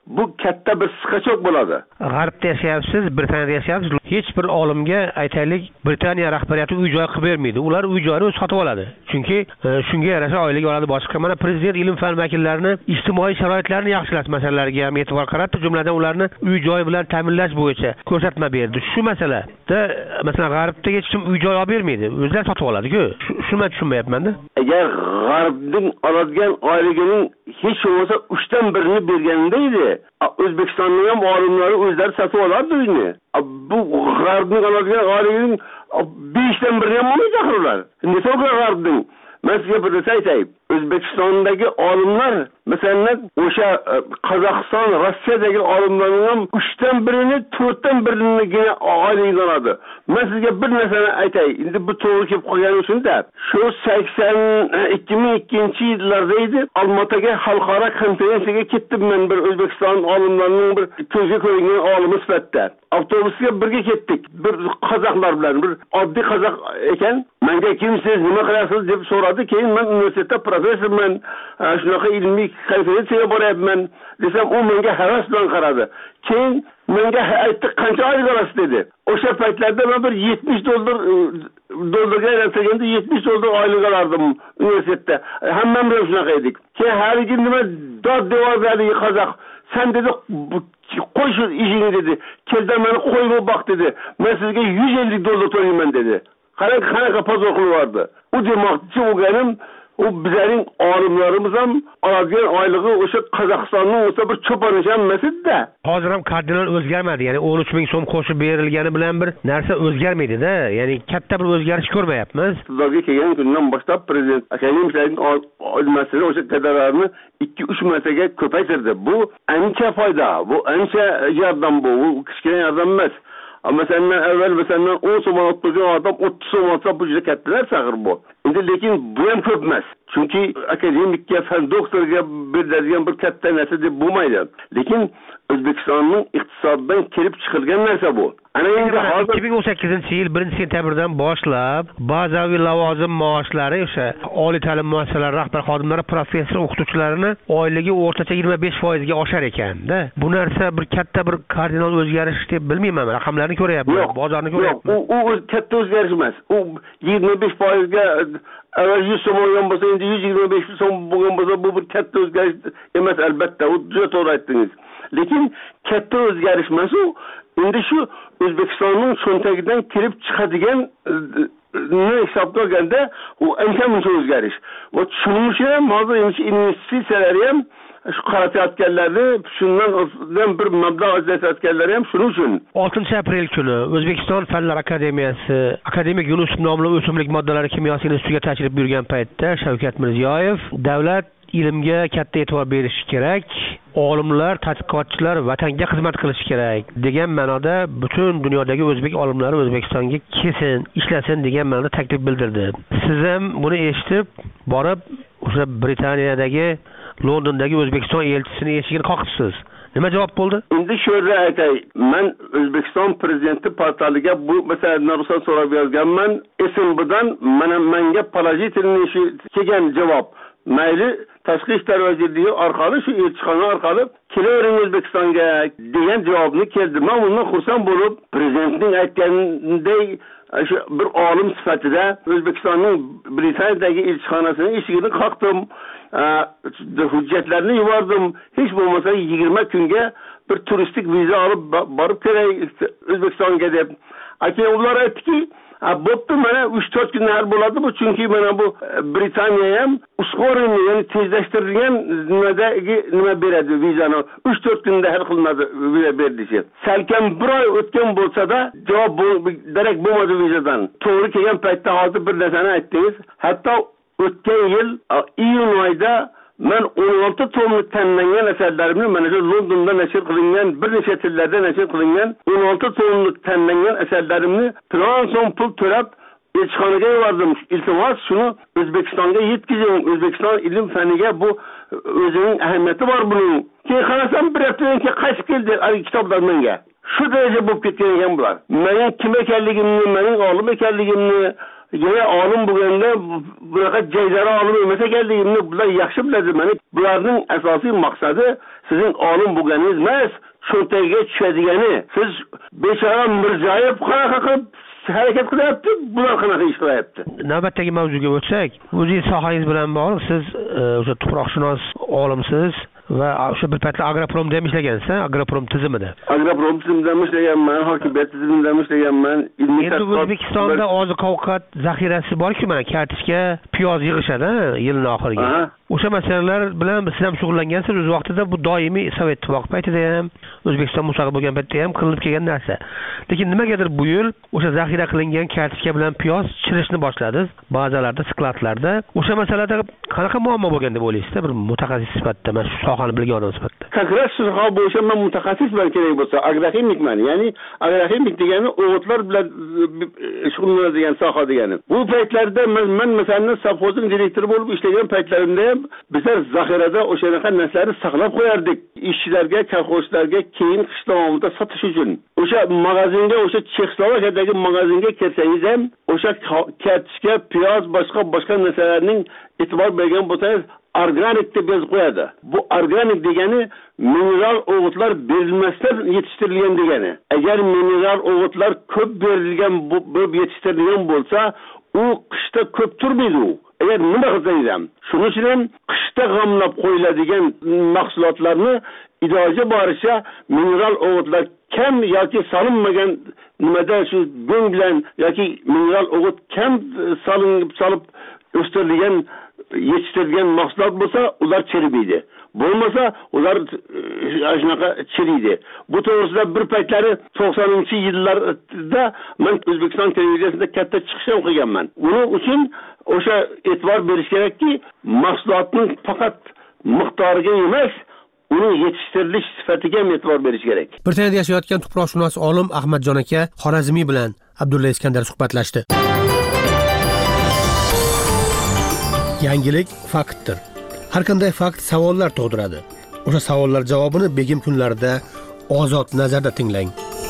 Speaker 20: bu katta bir siqachoq bo'ladi.
Speaker 4: G'arbda yashayapsiz, Britaniyada yashayapsiz. Hech bir olimga aytaylik, Britaniya rahbariyati uy joy qilib bermaydi. Ular uy joyini o'zi sotib oladi. Chunki e, shunga yarasha oylik oladi boshqa. Mana prezident ilm fan vakillarini ijtimoiy sharoitlarni yaxshilash masalalariga ham e'tibor qaratdi. Jumladan ularni uy joy bilan ta'minlash bo'yicha ko'rsatma berdi. Shu masalada masalan G'arbda hech kim uy joy olib bermaydi. O'zlari sotib oladi-ku. Shuni tushunmayapman-da.
Speaker 20: Agar G'arbning oladigan oyligining hech bo'lmasa uchdan birini berganda edi, O'zbekistonning ham olimlari o'zlari sotib olardi uyni. Bu G'arbning oladigan oyligining beshdan birini ham olmaydi ular. Nega G'arbning? Men sizga bir narsa aytayim. O'zbekistondagi olimlar, masalan, o'sha Qozog'iston, Rossiyadagi olimlarning ham uchdan birini, to'rtdan birini oylik oladi. Men sizga bir narsani aytay. Endi bu to'g'ri kelib qolgani uchun-da, shu sakson ikki ming ikkinchi yillarda edi, Olmaotaga xalqaro konferensiyaga ketdim men bir O'zbekiston olimlarining bir ko'zga ko'ringan olimi sifatida. Avtobusga birga ketdik. Bir qozoqlar bilan, bir oddiy qozoq ekan. Menga kimsiz, nima qilasiz deb so'radi. Keyin men universitetda professorman, shunaqa ilmiy konferensiyaga boryapman desam, u menga havas bilan qaradi. Keyin menga aytdi, qancha oylik olasiz dedi. O'sha paytlarda men bir yetmish dollar dollarga aylantirganda yetmish dollar oylik olardim universitetda. Hammamiz ham shunaqa edik. Keyin har yil nima dod devordi qozoq. Sen dedi, qo'y shu ishingni dedi. Keldan meni qo'yib boq dedi. Men sizga yuz ellik dollar to'layman dedi. Qarang, qanaqa pozor qilyapti. U demoqchi bo'lganim, u bizning olimlarimiz ham oladigan oyligi o'sha Qozog'istonning o'sha bir cho'ponish ham emas-da.
Speaker 4: Hozir ham kardinal o'zgarmadi. Ya'ni o'n uch ming so'm qo'shib berilgani bilan bir narsa o'zgarmaydi-da. Ya'ni katta bir o'zgarish ko'rmayapmiz.
Speaker 20: Sizlarga kelgan kundan boshlab prezident akademiklarning olmasini o'sha kadrlarni ikki uch martaga ko'paytirdi. Bu ancha foyda, bu ancha yordam bu, bu kichkina yordam emas. Ama senden evvel ve senden on so'm otgan adam o'ttiz so'm olsa bu juda katta narsa bu. Endi lekin bu ham ko'p emas. Chunki akademikka, fan doktorga beriladigan bir katta narsa deb bo'lmaydi. Lekin O'zbekistonning iqtisodidan kelib chiqilgan narsa bu. Ana endi hozir
Speaker 4: ikki ming o'n sakkizinchi yil birinchi sentyabrdan boshlab bazaviy lavozim maoshlari o'sha oliy ta'lim muassasalari rahbar xodimlari, professor o'qituvchilarini oyligi o'rtacha yigirma besh foiz ga oshar ekan-da. Bu narsa bir katta bir kardinal o'zgarish deb bilmayman. Raqamlarni ko'ryapman, bozorni ko'ryapman.
Speaker 20: U u katta o'zgarish emas. U yigirma besh foiz ga avval yuz so'm olgan bo'lsa, endi yuz yigirma besh so'm bo'lgan bo'lsa, bu bir katta o'zgarish emas albatta. U juda to'g'ri aytdingiz. Lekin katta o'zgarish emas u. Endi shu O'zbekistonning cho'ntagidan kirib chiqadigan ni hisobga olganda u ancha muncha o'zgarish. Va shuning uchun hozir investitsiyalar ham shu qaratayotganlarni shundan bir mablag' ajratayotganlari ham shuning uchun.
Speaker 4: oltinchi aprel kuni O'zbekiston Fanlar akademiyasi akademik Yunus nomli o'simlik moddalari kimyosi institutiga tashrif buyurgan paytda Shavkat Mirziyoyev davlat ilmga katta e'tibor berish kerak, olimlar, tadqiqotchilar vatanga xizmat qilish kerak degan ma'noda butun dunyodagi o'zbek olimlari O'zbekistonga kelsin, ishlasin degan ma'noda taklif bildirdi. Siz ham buni eshitib borib o'sha Britaniyadagi, Londondagi O'zbekiston elchisini eshigini qoqibsiz. Nima javob bo'ldi?
Speaker 20: Endi shu yerda aytay, men O'zbekiston prezidenti portaliga bu masaladan ruxsat so'rab yozganman. S M B'dan mana menga положительный kelgan javob. Mayli tashqi ishlar vazirligi orqali shu elchixona orqali kelavering O'zbekistonga degan javobni keldi. Men bundan xursand bo'lib, prezidentning aytganidek shu bir olim sifatida O'zbekistonning Britaniyadagi elchixonasining eshigini qoqdim. Hujjatlarni yubordim. Hech bo'lmasa yigirma kunga bir turistik viza olib borib kerak O'zbekistonga deb. Aka ular aytdiki, bo'pti, mana uch to'rt kundan har bo'ladi bu, chunki mana bu Britaniya ham uskorenli, ya'ni tezlashtirilgan nimadagi nima beradi vizani. uch to'rt kunda hal qilinadi viza berilishi. Salkam bir oy o'tgan bo'lsa-da javob darak bo'lmadi vizadan. To'g'ri kelgan paytda hozir bir narsani aytdingiz. Hatto o'tgan yil iyun oyida men o'n olti tomlik tanlangan asarlarimni mana shu Londonda nashr qilingan, bir necha tillarda nashr qilingan o'n olti tomlik tanlangan asarlarimni plan so'm pul to'lab elchixonaga yubordim. Iltimos shuni O'zbekistonga yetkazing. O'zbekiston ilm faniga bu o'zining ahamiyati bor buning. Keyin qarasam bir haftadan keyin qaytib keldi kitoblar menga. Shu daraja bo'lib ketgan ekan bular. Mening kim ekanligimni, mening olim ekanligimni yana olim bo'lganda bunaqa jaydara olim emas ekanligimni bular yaxshi biladi. Mana bularning asosiy maqsadi sizning olim bo'lganingiz emas, cho'ntagiga tushadigani. Siz bechora Mirziyoyev qanaqa qilib harakat qilyapti, bular qanaqa ish qilyapti.
Speaker 4: Navbatdagi mavzuga o'tsak, o'zingiz sohangiz bilan bog'liq, siz o'sha tuproqshunos olimsiz va o'sha bir paytlar Agropromda ham ishlagansiz, Agroprom tizimida.
Speaker 20: Agroprom tizimida ishlaganman, hokimiyat tizimida ishlaganman.
Speaker 4: Endi O'zbekistonda oziq-ovqat zaxirasi bor-ku, mana kartoshka, piyoz yig'ishadi yilning oxiriga. O'sha masalalar bilan siz ham shug'ullangansiz o'z vaqtida. Bu doimiy Sovet ittifoqi paytida ham, O'zbekiston mustaqil bo'lgan paytda ham qilinib kelgan narsa. Lekin nimagadir bu yil o'sha zaxira qilingan kartoshka bilan piyoz chirishni boshladi ba'zilarda, skladlarda. O'sha masalada qanaqa muammo bo'lgan deb o'ylaysiz? Bir mutaxassis sifatida, mana shu sohani bilgan odam sifatida.
Speaker 20: Konkret soha bo'yicha men mutaxassis bilan kerak bo'lsa, agroximikman. Ya'ni agroximik degani o'g'itlar bilan shug'ullanadigan soha degani. Bu paytlarda men masalan sovxozning direktori bo'lib ishlagan paytlarimda ham bizlar zaxirada o'shanaqa narsalarni saqlab qo'yardik. Ishchilarga, kolxozlarga keyin qish davomida sotish uchun. O'sha magazinga, o'sha Chexoslovakiyadagi magazinga kelsangiz ham o'sha kartoshka, piyoz, boshqa boshqa narsalarning e'tibor bergan bo'lsangiz organik deb yozib qo'yadi. Bu organik degani mineral o'g'itlar berilmasdan yetishtirilgan degani. Agar mineral o'g'itlar ko'p berilgan bo'lib yetishtirilgan bo'lsa, u qishda ko'p turmaydi u. Agar nima qilsangiz ham, shuning uchun ham qishda g'amlab qo'yiladigan mahsulotlarni iloji boricha mineral o'g'itlar kam yoki solinmagan nimada shu go'ng bilan yoki mineral o'g'it kam solinib solib o'stirilgan yetishtirilgan mahsulot bo'lsa, ular chirimaydi. Bo'lmasa, ular shunaqa chiriydi. Bu to'g'risida bir paytlari to'qsoninchi yillarda men O'zbekiston televiziyasida katta chiqish ham qilganman. Buning uchun o'sha e'tibor berish kerakki, mahsulotning faqat miqdoriga emas, uning yetishtirilish sifatiga ham e'tibor berish kerak.
Speaker 4: Britaniyada yashayotgan tuproqshunos olim Ahmadjon aka Xorazmiy bilan Abdulla Iskandar suhbatlashdi. Yangilik faktdir. Har qanday fakt savollar tug'diradi. O'sha savollar javobini begim kunlarida Ozod nazarda tinglang.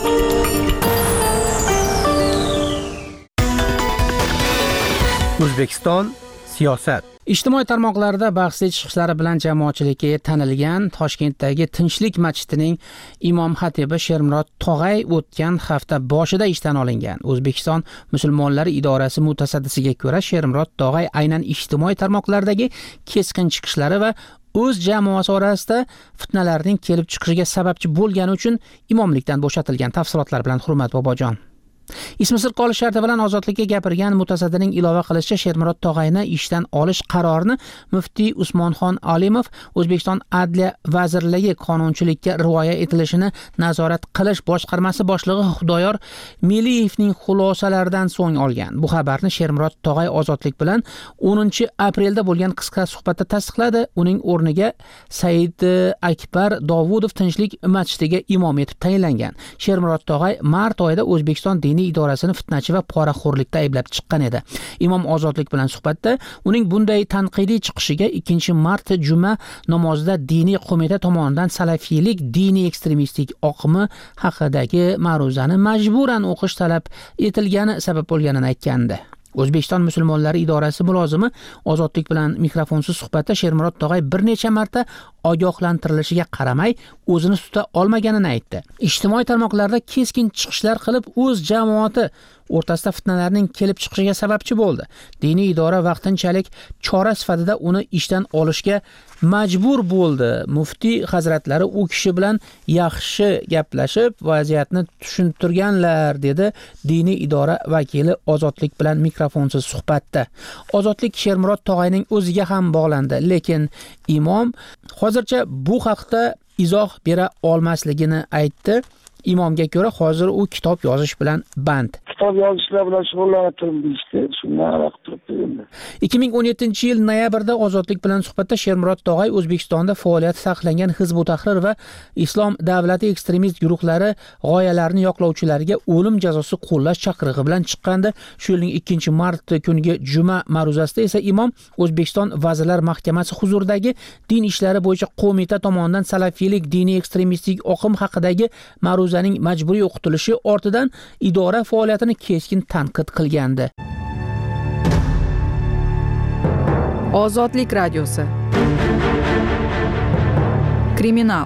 Speaker 4: O'zbekiston siyosat.
Speaker 21: Ijtimoiy tarmoqlarda bahsli chiqishlari bilan jamoatchilikka tanilgan Toshkentdagi Tinchlik masjidining imom xatibi Shermurod Tog'ay o'tgan hafta boshida ishdan olingan. O'zbekiston musulmonlari idorasi mutasaddisiga ko'ra, Shermurod Tog'ay aynan ijtimoiy tarmoqlardagi keskin chiqishlari va o'z jamoasi orasida fitnalarning kelib chiqishiga sababchi bo'lgani uchun imomlikdan bo'shatilgan. Tafsilotlar bilan Hurmat Bobojon. Ismi sir qolish sharti bilan ozodlikka gapirgan mutasaddining ilova qilishicha, Shermurod Tog'ayni ishdan olish qarorini muftiy Usmonxon Alimov O'zbekiston Adliya vazirligi qonunchilikka rioya etilishini nazorat qilish boshqarmasi boshlig'i Xudoyor Meliyevning xulosalaridan so'ng olgan. Bu xabarni Shermurod Tog'ay ozodlik bilan o'ninchi aprelda bo'lgan qisqa suhbatda tasdiqladi. Uning o'rniga Said Akbar Dovudov Tinchlik masjidiga imom etib tayinlangan. Shermurod Tog'ay mart oyida O'zbekiston diniy idorasini fitnachi va poraxo'rlikda ayblab chiqqan edi. Imom ozodlik bilan suhbatda uning bunday tanqidiy chiqishiga ikkinchi mart juma namozida diniy qo'mita tomonidan salafiylik diniy ekstremistik oqimi haqidagi ma'ruzani majburan o'qish talab etilgani sabab bo'lganini aytgandi. O'zbekiston musulmonlari idorasi mulozimi ozodlik bilan mikrofonsiz suhbatda Shermurod Tog'ay bir necha marta ogohlantirilishiga qaramay o'zini tuta olmaganini aytdi. Ijtimoiy tarmoqlarda keskin chiqishlar qilib o'z jamoati o'rtasida fitnalarning kelib chiqishiga sababchi bo'ldi. Diniy idora vaqtinchalik chora sifatida uni ishdan olishga majbur bo'ldi. Muftiy hazratlari u kishi bilan yaxshi gaplashib, vaziyatni tushuntirganlar, dedi diniy idora vakili ozodlik bilan mikrofonsiz suhbatda. Ozodlik Shermurod Tog'ayning o'ziga ham bog'landi, lekin imom hozircha bu haqda izoh bera olmasligini aytdi. Imomga ko'ra, hozir u kitob yozish bilan band.
Speaker 13: Kitob yozishlar bilan shug'ullanib turibdi, shundan vaqt turibdi.
Speaker 21: ikki ming o'n yettinchi yil noyabrda ozodlik bilan suhbatda Shermurod Tog'ay O'zbekistonda faoliyati taqiqlangan Hizb ut-Tahrir va Islom davlati ekstremist guruhlari g'oyalarini yoqlovchilariga o'lim jazosi qo'llash chaqirig'i bilan chiqqandi. Shu yilning ikkinchi mart kuniga juma ma'ruzasida esa imom O'zbekiston Vazirlar Mahkamasi huzuridagi din ishlari bo'yicha qo'mita tomonidan salafiylik diniy ekstremistik oqim haqidagi ma'ruzaning majburiy o'qitilishi ortidan idora faoliyatini keskin tanqid qilgandi.
Speaker 1: Ozodlik radiosi. Kriminal.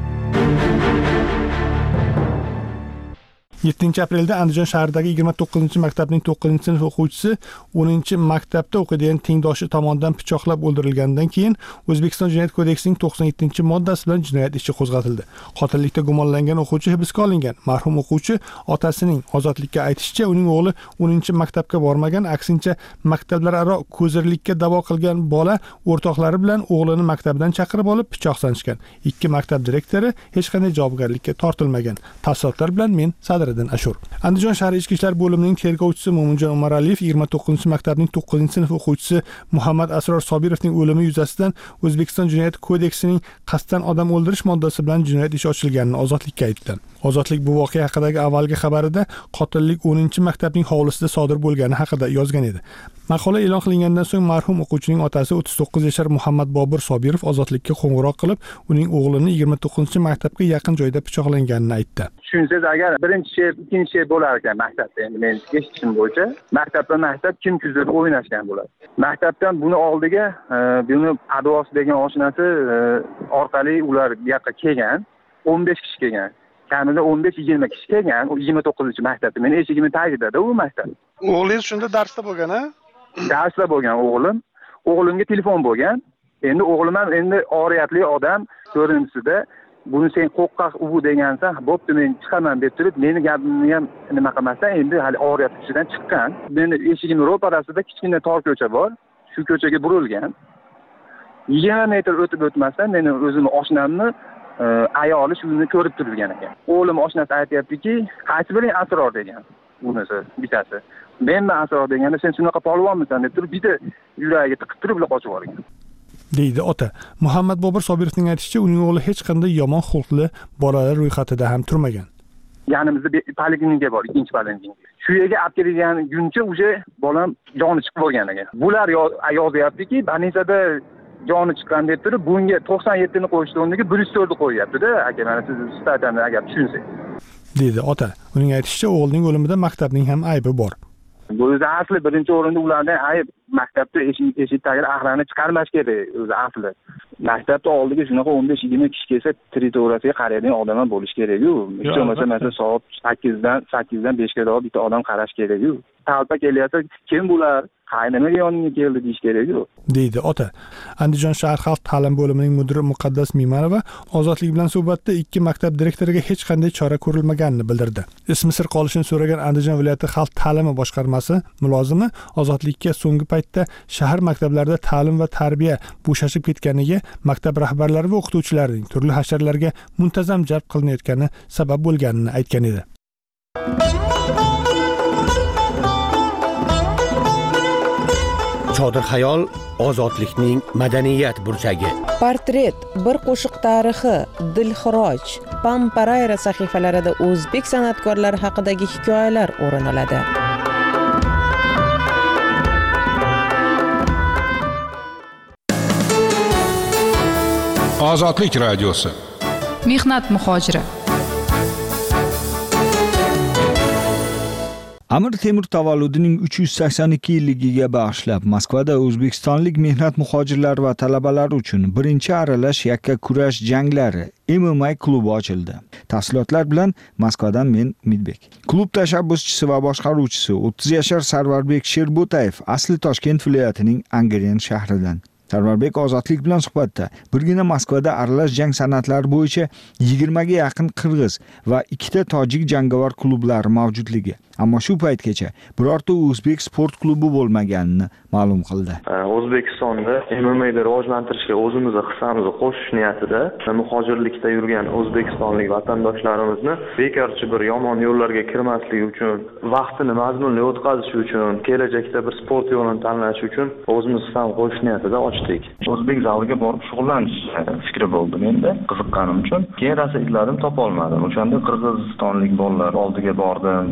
Speaker 5: yettinchi aprelda Andijon shahridagi yigirma to'qqizinchi maktabning to'qqizinchi sinf o'quvchisi o'ninchi maktabda o'qiydigan tengdoshi tomonidan pichoqlab o'ldirilganidan keyin O'zbekiston Jinoyat kodeksining to'qson yettinchi moddasi bilan jinoyat ishi qo'zg'atildi. Qotillikda gumonlangan o'quvchi hibsga olingan. Marhum o'quvchi otasining ozodlikka aytishicha, uning o'g'li o'ninchi maktabga bormagan, aksincha maktablararo ko'zirlikka da'vo qilgan bola o'rtoqlari bilan o'g'lini maktabdan chaqirib olib pichoq sanchgan. Ikki maktab direktori hech qanday javobgarlikka tortilmagan. Tafsilotlar bilan men Sadr Ashur. Andijon shahar ichki ishlar bo'limining tergovchisi Mo'minjon Umaraliyev yigirma to'qqizinchi maktabning to'qqizinchi sinf o'quvchisi Muhammad Asror Sobirovning o'limi yuzasidan O'zbekiston Jinoyat kodeksining qasddan odam o'ldirish moddasi bilan jinoyat ishi ochilganini Ozodlikka aytdi. Ozodlik bu voqea haqidagi avvalgi xabarida qotillik o'ninchi maktabning hovlisida sodir bo'lgani haqida yozgan edi. Maqola e'lon qilingandan so'ng marhum o'quvchining otasi o'ttiz to'qqiz yashar Muhammad Bobur Sobirov Ozodlikka qo'ng'iroq qilib, uning o'g'lini yigirma to'qqizinchi maktabga yaqin joyda pichoqlanganini aytdi.
Speaker 18: Tushunsangiz, agar birinchi shef, ikkinchi shef bo'lar ekan maktabda, endi men eshitishim bo'yicha, maktabda maktab kim kuzib o'ynashgan bo'ladi. Maktabdan buni oldiga, buni advosi degan oshnasi orqali ular bu yoqqa kelgan, o'n besh kishi kelgan. Kamida o'n besh yigirma kishi kelgan, u yigirma to'qqizinchi maktabda. Men eshigimni tagida-da u maktab.
Speaker 5: O'g'lingiz shunda darsda bo'lgan-a?
Speaker 18: Darsda bo'lgan o'g'lim. O'g'limga telefon bo'lgan. Endi o'g'lim ham endi oriyatli odam ko'rinisida, buni sen qo'qqaq u degansan, bo'pti men chiqaman deb turib, meni gapimni ham nima qilmasdan endi hali oriyat ichidan chiqqan. Meni eshigimning ro'parasida kichkina tor ko'cha bor. Shu ko'chaga burilgan. yigirma metr o'tib o'tmasdan meni o'zimni oshnamni ayoli shuni ko'rib turgan ekan. O'g'lim oshnasi aytayaptiki, qaysi biring Asror degan. Bunisi bitasi. Menmi Asror deganda sen shunaqa polvonmisan deb turib, bitta yuragiga tiqib turib qochib olgan.
Speaker 5: deydi ota. Muhammad Bobur Sobirovning aytishicha, uning o'g'li hech qanday yomon xulqli bolalar ro'yxatida ham turmagan.
Speaker 18: Yanimizda poliklinika bor, ikkinchi poliklinika. Shu yerga olib kelganguncha o'sha bolam joni chiqib bo'lgan ekan. Bular yozyaptiki, больницада joni chiqqan deb turib, bunga to'qson yettini qo'yishdi, o'rniga bir yuz to'rtni qo'yyapti-da. Aka, mana siz statani agar tushunsangiz.
Speaker 5: deydi ota. Uning aytishicha, o'g'lining o'limida maktabning ham aybi bor.
Speaker 18: Bu o'zi asli birinchi o'rinda ulardan ayb maktabda eshik tagida axlarni chiqarmash kerak o'zi asli. Maktabda oldiga shunaqa o'n besh yigirma kishi kelsa, teritoriyasiga qaraydigan odam ham bo'lish kerak-ku. Hech bo'lmasa masalan soat sakkizdan sakkizdan beshga qadar bitta odam qarash kerak-ku. Talpa kelyapsa, kim bular? Qaynimaga yoningga keldi deyish kerak-ku.
Speaker 5: deydi ota. Andijon shahar xalq ta'lim bo'limining mudiri Muqaddas Mimanova Ozodlik bilan suhbatda ikki maktab direktoriga hech qanday chora ko'rilmaganini bildirdi. Ismi sir qolishini so'ragan Andijon viloyati xalq ta'limi boshqarmasi mulozimi Ozodlikka so'nggi paytda shahar maktablarida ta'lim va tarbiya bo'shashib ketganiga, maktab rahbarlari va o'qituvchilarining turli hasharlarga muntazam jalb qilinayotgani sabab bo'lganini aytgan edi.
Speaker 4: Chodir xayol ozodlikning madaniyat burchagi.
Speaker 7: Portret, bir qo'shiq tarixi, Dilxiroj, Pamparayra sahifalarida o'zbek san'atkorlari haqidagi hikoyalar o'rin oladi.
Speaker 6: Ozodlik radiosi.
Speaker 1: Mehnat muhojiri.
Speaker 3: Amir Temur tavalludining uch yuz sakson ikki yilligiga bag'ishlab Moskvada o'zbekistonlik mehnat muhojirlar va talabalar uchun birinchi aralash yakka kurash janglari M M A klubi ochildi. Tafsilotlar bilan Moskvadan men Umidbek. Klub tashabbuschisi va boshqaruvchisi o'ttiz yashar Sarvarbek Sherbotayev asli Toshkent viloyatining Angren shahridan. Sarvarbek Ozodlik bilan suhbatda birgina Moskvada aralash jang san'atlari bo'yicha yigirmaga yaqin qirg'iz va ikkita tojik jangovar klublari mavjudligi, ammo shu paytgacha birorta o'zbek sport klubi bo'lmaganini ma'lum qildi.
Speaker 17: O'zbekistonda M M A'ni rivojlantirishga o'zimizni hissamizni qo'shish niyatida muhojirlikda yurgan o'zbekistonlik vatandoshlarimizni bekorchi bir yomon yo'llarga kirmasligi uchun, vaqtini mazmunli o'tkazish uchun, kelajakda bir sport yo'lini tanlash uchun o'zimiz hissamizni qo'shish niyatida ochdik. O'zbek zaliga borib shug'ullanish fikri bo'ldi menda, qiziqqanim uchun. Keyin rasul izladim, topa olmadim. O'shanda qirg'izistonlik bolalar oldiga bordim.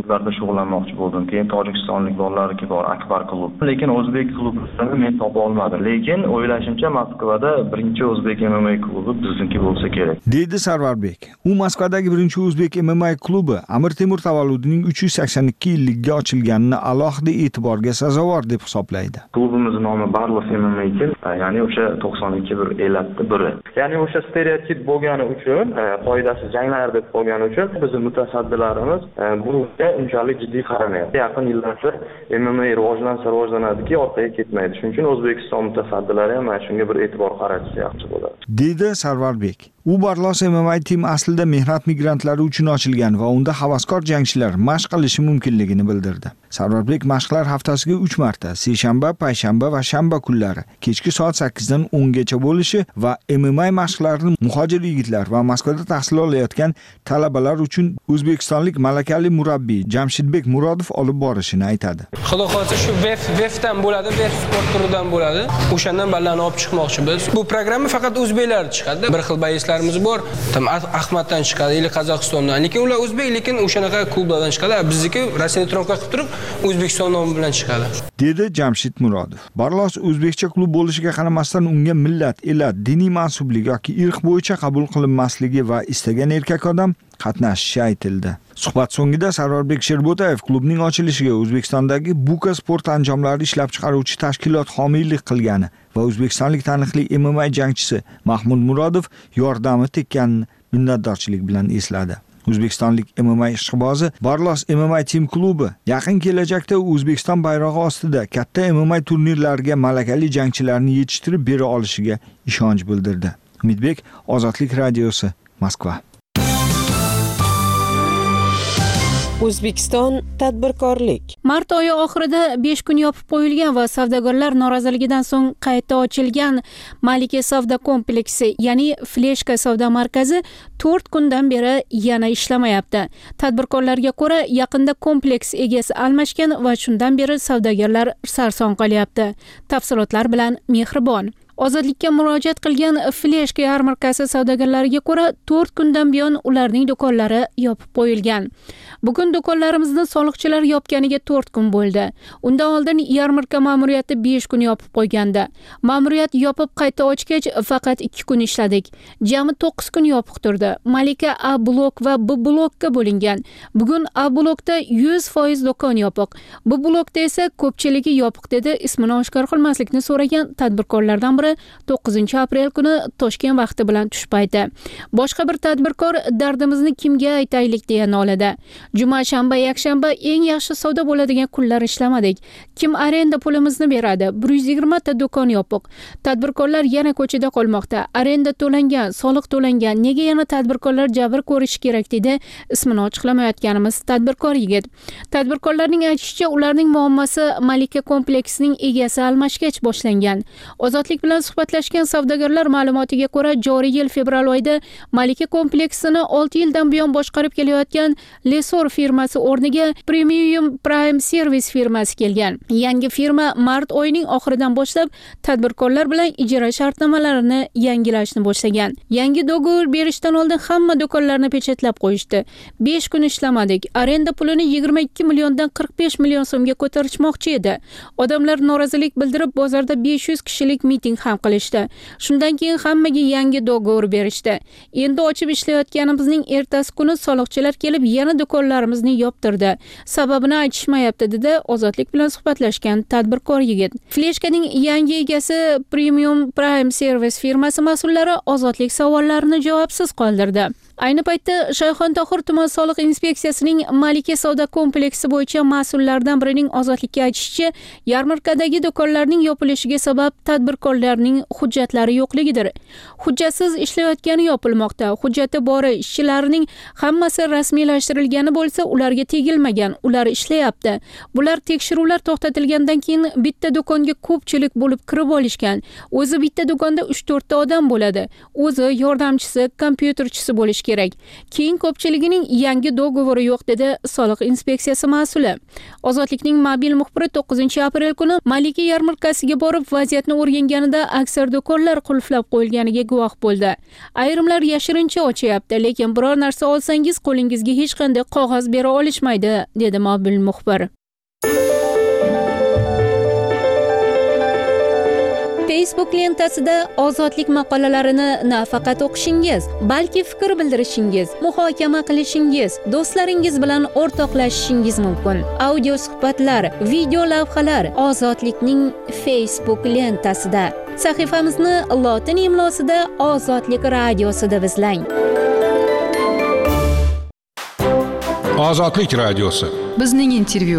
Speaker 17: klublarda shug'ullanmoqchi bo'ldim. Keyin tojikistonlik bolalarniki bor, Akbar klub. Lekin o'zbek klublarini men topa olmadim. Lekin o'ylashimcha Moskvada birinchi o'zbek M M A klubi bizniki bo'lsa kerak,
Speaker 3: deydi Sarvarbek. U Moskvadagi birinchi o'zbek M M A klubi Amir Temur tavalludining uch yuz sakson ikki yilligiga ochilganini alohida e'tiborga sazovor deb hisoblaydi.
Speaker 17: Klubimiz nomi Barlos M M A ekan, ya'ni o'sha to'qson ikki bir elatni biri. Ya'ni o'sha stereotip bo'lgani uchun, qoidasiz janglar deb qolgani uchun bizning mutasaddilarimiz bunga unchalik jiddiy qaramayapti. Yaqin yillarda M M A rivojlansa rivojlanadiki, orqaga ketmaydi. Shuning uchun O'zbekiston mutasaddilari ham shunga bir e'tibor qaratsa yaxshi bo'ladi,
Speaker 3: deydi Sarvarbek. U Barlos M M A Team aslida mehnat migrantlari uchun ochilgan va unda havaskor jangchilar mashq qilishi mumkinligini bildirdi. Sarvarbek mashqlar haftasiga uch marta, seshanba, payshanba va shanba kunlari kechki soat sakkiz dan o'n gacha bo'lishi va M M A mashqlarini muhojir yigitlar va Moskvada tahsil olayotgan talabalar uchun o'zbekistonlik malakali murabbiy Jamshidbek Murodov olib borishini aytadi.
Speaker 2: Xudo xohlasa shu V F dan bo'ladi, V F sport turidan bo'ladi. O'shandan ballarni olib chiqmoqchimiz. Bu programma faqat o'zbeklar chiqadi. Bir xil bayslarimiz bor. Tam Ahmaddan chiqadi, yoki Qozog'istondan. Lekin ular o'zbek, lekin o'shanaqa klublardan chiqadi. Bizniki Rossiya tronka qilib turib O'zbekiston nomi bilan chiqadi, dedi
Speaker 3: Jamshid Murodov. Barlos o'zbekcha klub bo'lishiga qaramasdan unga millat, elat, diniy mansublik yoki irq bo'yicha qabul qilinmasligi va istagan erkak odam qatnashishi aytildi. Suhbat so'ngida Sarvarbek Sherbotayev klubning ochilishiga O'zbekistondagi Buka sport anjomlari ishlab chiqaruvchi tashkilot homiylik qilgani va o'zbekistonlik taniqli M M A jangchisi Mahmud Murodov yordami tekkanini minnatdorchilik bilan esladi. O'zbekistonlik M M A ishqibozi Barlos M M A Team klubi yaqin kelajakda O'zbekiston bayrog'i ostida katta M M A turnirlariga malakali jangchilarni yetishtirib bera olishiga ishonch bildirdi. Umidbek, Ozodlik radiosi, Moskva.
Speaker 7: O'zbekiston tadbirkorlik.
Speaker 15: Mart oyi oxirida besh kun yopib qo'yilgan va savdogarlar noroziligidan so'ng qayta ochilgan Malika savdo kompleksi, ya'ni Fleshka savdo markazi to'rt kundan beri yana ishlamayapti. Tadbirkorlarga ko'ra, yaqinda kompleks egasi almashgan va shundan beri savdogarlar sarson qolyapti. Tafsilotlar bilan Mehribon. Ozodlikka murojaat qilgan Fleshka yarmarkasi savdogarlariga ko'ra, to'rt kundan buyon ularning do'konlari yopib qo'yilgan. Bugun do'konlarimizni soliqchilar yopganiga to'rt kun bo'ldi. Undan oldin yarmarka ma'muriyati besh kun yopib qo'ygandi. Ma'muriyat yopib qayta ochgach faqat ikki kun ishladik. Jami to'qqiz kun yopiq turdi. Malika A blok va B blokka bo'lingan. Bugun A blokda yuz foiz do'kon yopiq. B blokda esa ko'pchiligi yopiq, dedi ismini oshkor qilmaslikni so'ragan tadbirkorlardan biri to'qqizinchi aprel kuni Toshkent vaqti bilan tush payti. Boshqa bir tadbirkor dardimizni kimga aytaylik deya noladi. Juma, shanba, yakshanba eng yaxshi savdo bo'ladigan kunlar ishlamadik. Kim arenda pulimizni beradi? bir yuz yigirma ta do'kon yopiq. Tadbirkorlar yana ko'chada qolmoqda. Arenda to'langan, soliq to'langan. Nega yana tadbirkorlar jabr ko'rishi kerak, dedi ismini ochiqlamayotganimiz tadbirkor yigit. Tadbirkorlarning aytishicha, ularning muammosi Malika kompleksining egasi almashgach boshlangan. Ozodlik bilan suhbatlashgan savdogarlar ma'lumotiga ko'ra, joriy yil fevral oyida Malika kompleksini olti yildan buyon boshqarib kelayotgan Lesor firmasi o'rniga Premium Prime Service firmasi kelgan. Yangi firma mart oyining oxiridan boshlab tadbirkorlar bilan ijara shartnomalarini yangilashni boshlagan. Yangi dogovor berishdan oldin hamma do'konlarni pechatlab qo'yishdi. besh kun ishlamadik. Arenda pulini yigirma ikki milliondan qirq besh million so'mga ko'tarishmoqchi edi. Odamlar norozilik bildirib, bozorda besh yuz kishilik miting ham qilishdi. Shundan keyin hammaga yangi dogovor berishdi. Endi ochib ishlayotganimizning ertasi kuni soliqchilar kelib yana do'konlarimizni yoptirdi. Sababini aytishmayapti, dedi Ozodlik bilan suhbatlashgan tadbirkor yigit. Fleshkaning yangi egasi Premium Prime Service firmasi mas'ullari Ozodlik savollarini javobsiz qoldirdi. Ayni paytda Shayxontohur tuman soliq inspeksiyasining Malika savdo kompleksi bo'yicha mas'ullaridan birining Ozodlikka aytishicha, yarmarkadagi do'konlarning yopilishiga sabab tadbirkorlarning hujjatlari yo'qligidir. Hujjatsiz ishlayotgani yopilmoqda. Hujjati bori ishchilarining hammasi rasmiylashtirilgani bo'lsa, ularga tegilmagan, ular ishlayapti. Bular tekshiruvlar to'xtatilgandan keyin bitta do'konga ko'pchilik bo'lib kirib olishgan. O'zi bitta do'konda uch to'rt ta odam bo'ladi. O'zi, yordamchisi, kompyuterchisi bo'lish kerak. Keyin ko'pchiligining yangi dogovori yo'q, dedi soliq inspeksiyasi mas'uli. Ozodlikning mobil muxbiri to'qqizinchi aprel kuni Malika yarmarkasiga borib, vaziyatni o'rganganida aksar do'konlar qulflab qo'yilganiga guvoh bo'ldi. Ayrimlar yashirincha ochyapti, lekin biror narsa olsangiz qo'lingizga hech qanday qog'oz bera olishmaydi, dedi mobil muxbir. Facebook lentasida ozodlik maqolalarini nafaqat o'qishingiz, balki fikr bildirishingiz, muhokama qilishingiz, do'stlaringiz bilan o'rtoqlashishingiz mumkin. Audio suhbatlar, video lavhalar ozodlikning Facebook lentasida. Sahifamizni lotin imlosida Ozodlik radiosida izlang.
Speaker 6: Ozodlik radiosi.
Speaker 1: Bizning intervyu.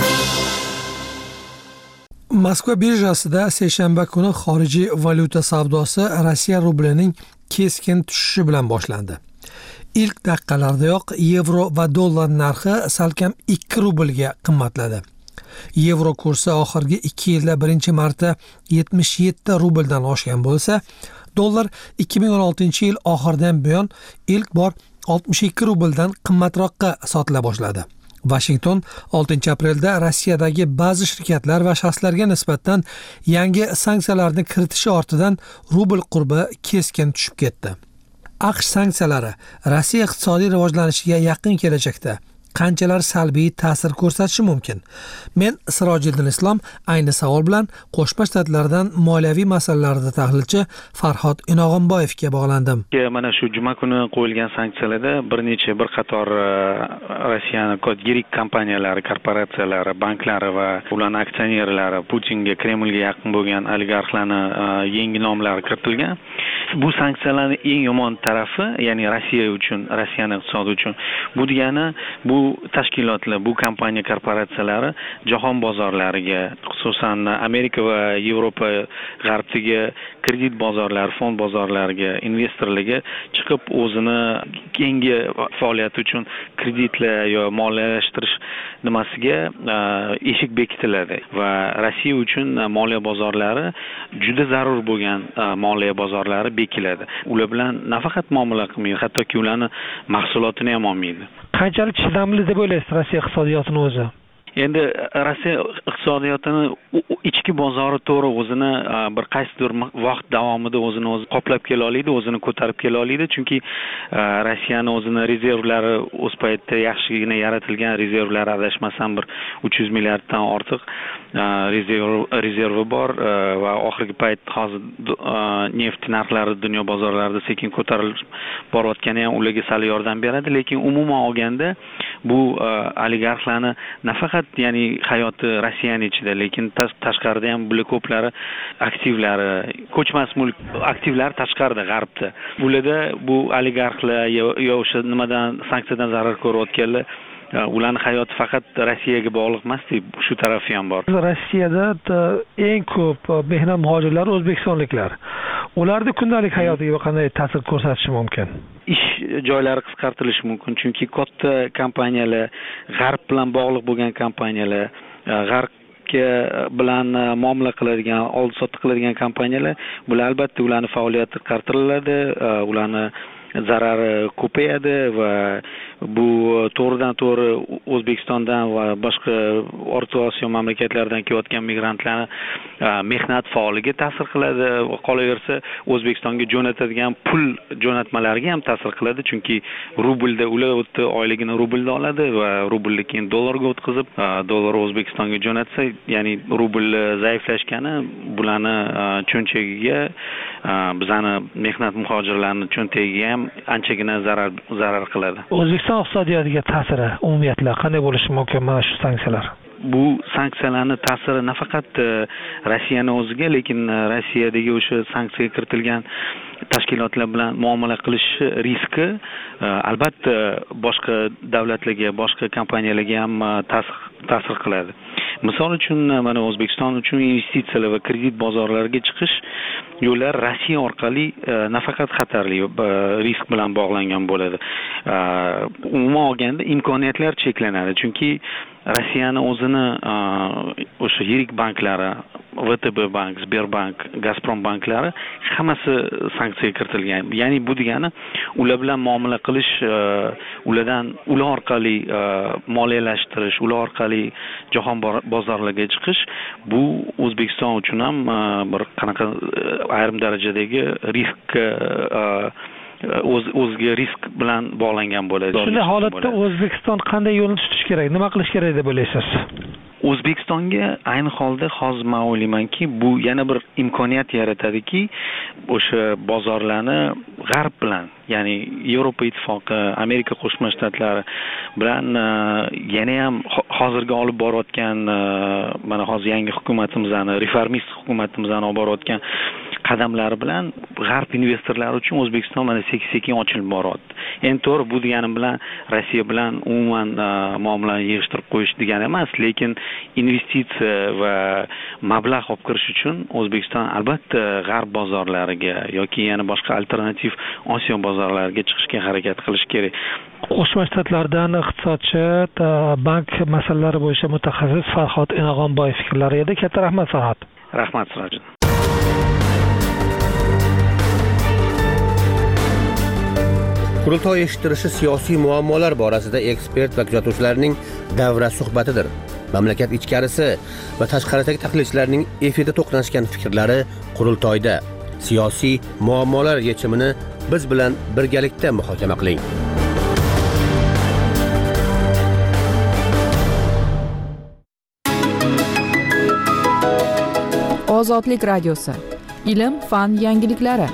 Speaker 9: Moskva birjasida seshanba kuni xorijiy valyuta savdosi Rossiya rublining keskin tushishi bilan boshlandi. Ilk daqiqalardayoq yevro va dollar narxi salkam ikki rublga qimmatladi. Yevro kursi oxirgi ikki yilda birinchi marta yetmish yetti rubldan oshgan bo'lsa, dollar ikki ming o'n oltinchi yil oxiridan buyon ilk bor oltmish ikki rubldan qimmatroqqa sotila boshladi. Washington oltinchi aprelda Rossiyadagi ba'zi shirkatlar va shaxslarga nisbatan yangi sanksiyalarni kiritishi ortidan rubl qurbi keskin tushib ketdi. AQSh sanksiyalari Rossiya iqtisodiy rivojlanishiga yaqin kelajakda qanchalar salbiy ta'sir ko'rsatishi mumkin? Men Sirojiddin Islom ayni savol bilan Qo'shma Shtatlardan moliyaviy masalalarda tahlilchi Farhod Inog'imboyevga bog'landim.
Speaker 22: Mana shu juma kuni qo'yilgan sanksiyalarda bir necha bir qator Rossiyaning yirik kompaniyalari, korporatsiyalari, banklari va ularning aksionerlari, Putinga, Kremlga yaqin bo'lgan oligarxlarning yangi nomlari kiritilgan. Bu sanksiyalarning eng yomon tarafi, ya'ni Rossiya uchun, Rossiyaning iqtisodi uchun bu degani bu tashkilotlar, bu kompaniya korporatsiyalari jahon bozorlariga, xususan Amerika va Yevropa g'arbdagi kredit bozorlari, fond bozorlariga, investorlarga chiqib o'zini keyingi faoliyati uchun kreditlar yo moliyalashtirish nimasiga eshik bekitiladi va Rossiya uchun moliya bozorlari juda zarur bo'lgan moliya bozorlari bekiladi. Ular bilan nafaqat muomala qilmaydi, hattoki ularning mahsulotini ham olmaydi.
Speaker 9: Qanchalik chidamli deb o'ylaysiz Rossiya iqtisodiyotining o'zi?
Speaker 22: Endi Rossiya iqtisodiyotini ichki bozori to'g'ri o'zini bir qaysidir vaqt davomida o'zini o'zi qoplab kela oladi, o'zini ko'tarib kela oladi, chunki Rossiyaning o'zini rezervlari o'z paytida yaxshigina yaratilgan rezervlari adashmasam bir uch yuz milliarddan ortiq rezerv rezervi bor va oxirgi payt hozir neft narxlari dunyo bozorlarida sekin ko'tarilib borayotgani ham ularga sal yordam beradi, lekin umuman olganda bu oligarxlarni nafaqat ya'ni hayoti Rossiyaning ichida, lekin tashqarida ham bular ko'plari aktivlari, ko'chmas mulk aktivlari tashqarida g'arbda. Bularda bu oligarxlar yo o'sha nimadan sanksiyadan zarar ko'rayotganlar ularning hayoti faqat Rossiyaga bog'liq emas, shu tarafi ham bor.
Speaker 9: Rossiyada eng ko'p mehnat muhojirlari o'zbekistonliklar. Ularning kundalik hayotiga qanday ta'sir ko'rsatishi mumkin?
Speaker 22: Ish joylari qisqartirilishi mumkin, chunki katta kompaniyalar, g'arb bilan bog'liq bo'lgan kompaniyalar, g'arb bilan muomala qiladigan, oldi-sotdi qiladigan kompaniyalar, bular albatta ularning faoliyati qisqartiriladi, ularning zarari ko'payadi va bu to'g'ridan to'g'ri O'zbekistondan va boshqa O'rta Osiyo mamlakatlaridan kelayotgan migrantlarni mehnat faoliga ta'sir qiladi. Qolaversa O'zbekistonga jo'natadigan pul jo'natmalariga ham ta'sir qiladi, chunki rublda ular o'tdi oyligini rublda oladi va rublni keyin dollarga o'tkazib, dollar O'zbekistonga jo'natsa, ya'ni rubl zaiflashgani bularni cho'nchagiga, bizani mehnat muhojirlarning cho'ntagiga ham anchagina zarar zarar qiladi.
Speaker 9: O'zbekiston iqtisodiyotiga ta'siri umumiyatlar qanday bo'lishi mumkin mana shu sanksiyalar?
Speaker 22: Bu sanksiyalarning ta'siri nafaqat Rossiyaning o'ziga, lekin Rossiyadagi o'sha sanksiyaga kiritilgan tashkilotlar bilan muomala qilish riski albatta boshqa davlatlarga, boshqa kompaniyalarga ham ta'sir qiladi. Misol uchun mana O'zbekiston uchun investitsiyalar va kredit bozorlariga chiqish yo'llar Rossiya orqali nafaqat xatarli risk bilan bog'langan bo'ladi. Umuman olganda imkoniyatlar cheklanadi, chunki Rossiyani o'zini o'sha yirik banklari, V T B bank, Sberbank, Gazprom banklari hammasi sanksiyaga kiritilgan. Ya'ni bu degani ular bilan muomala qilish, ulardan ular orqali moliyalashtirish, ular orqali jahon bozorlariga chiqish bu O'zbekiston uchun ham bir qanaqa ayrim darajadagi risk o'z o'ziga risk bilan bog'langan bo'ladi.
Speaker 9: Shunday holatda O'zbekiston qanday yo'lni tutish kerak, nima qilish kerak deb o'ylaysiz?
Speaker 22: O'zbekistonga ayni holda hozir men o'ylaymanki, bu yana bir imkoniyat yaratadiki, o'sha bozorlarni g'arb bilan, ya'ni Yevropa ittifoqi, Amerika Qo'shma Shtatlari bilan yana ham hozirgi olib borayotgan mana hozir yangi hukumatimizning, reformist hukumatimizning olib borayotgan qadamlari bilan g'arb investorlari uchun O'zbekiston mana sekin-sekin ochilib boryapti. Endi to'g'ri, bu degani bilan Rossiya bilan umuman muomalani yig'ishtirib qo'yish degani emas, lekin investitsiya va mablag' olib kirish uchun O'zbekiston albatta g'arb bozorlariga yoki yana boshqa alternativ Osiyo bozorlariga chiqishga harakat qilish kerak.
Speaker 9: Qo'shma Shtatlardan iqtisodchi, bank masalalari bo'yicha mutaxassis Farhod Inog'onboyev fikrlari edi. Katta rahmat Farhod.
Speaker 22: Rahmat Sirojin.
Speaker 8: Qurultoy eshittirishi siyosiy muammolar borasida ekspert va kuzatuvchilarning davra suhbatidir. Mamlakat ichkarisi va tashqaridagi tahlilchilarning efirda to'qnashgan fikrlari qurultoyda. Siyosiy muammolar yechimini biz bilan birgalikda muhokama qiling.
Speaker 1: Ozodlik radiosi. Ilm, fan yangiliklari.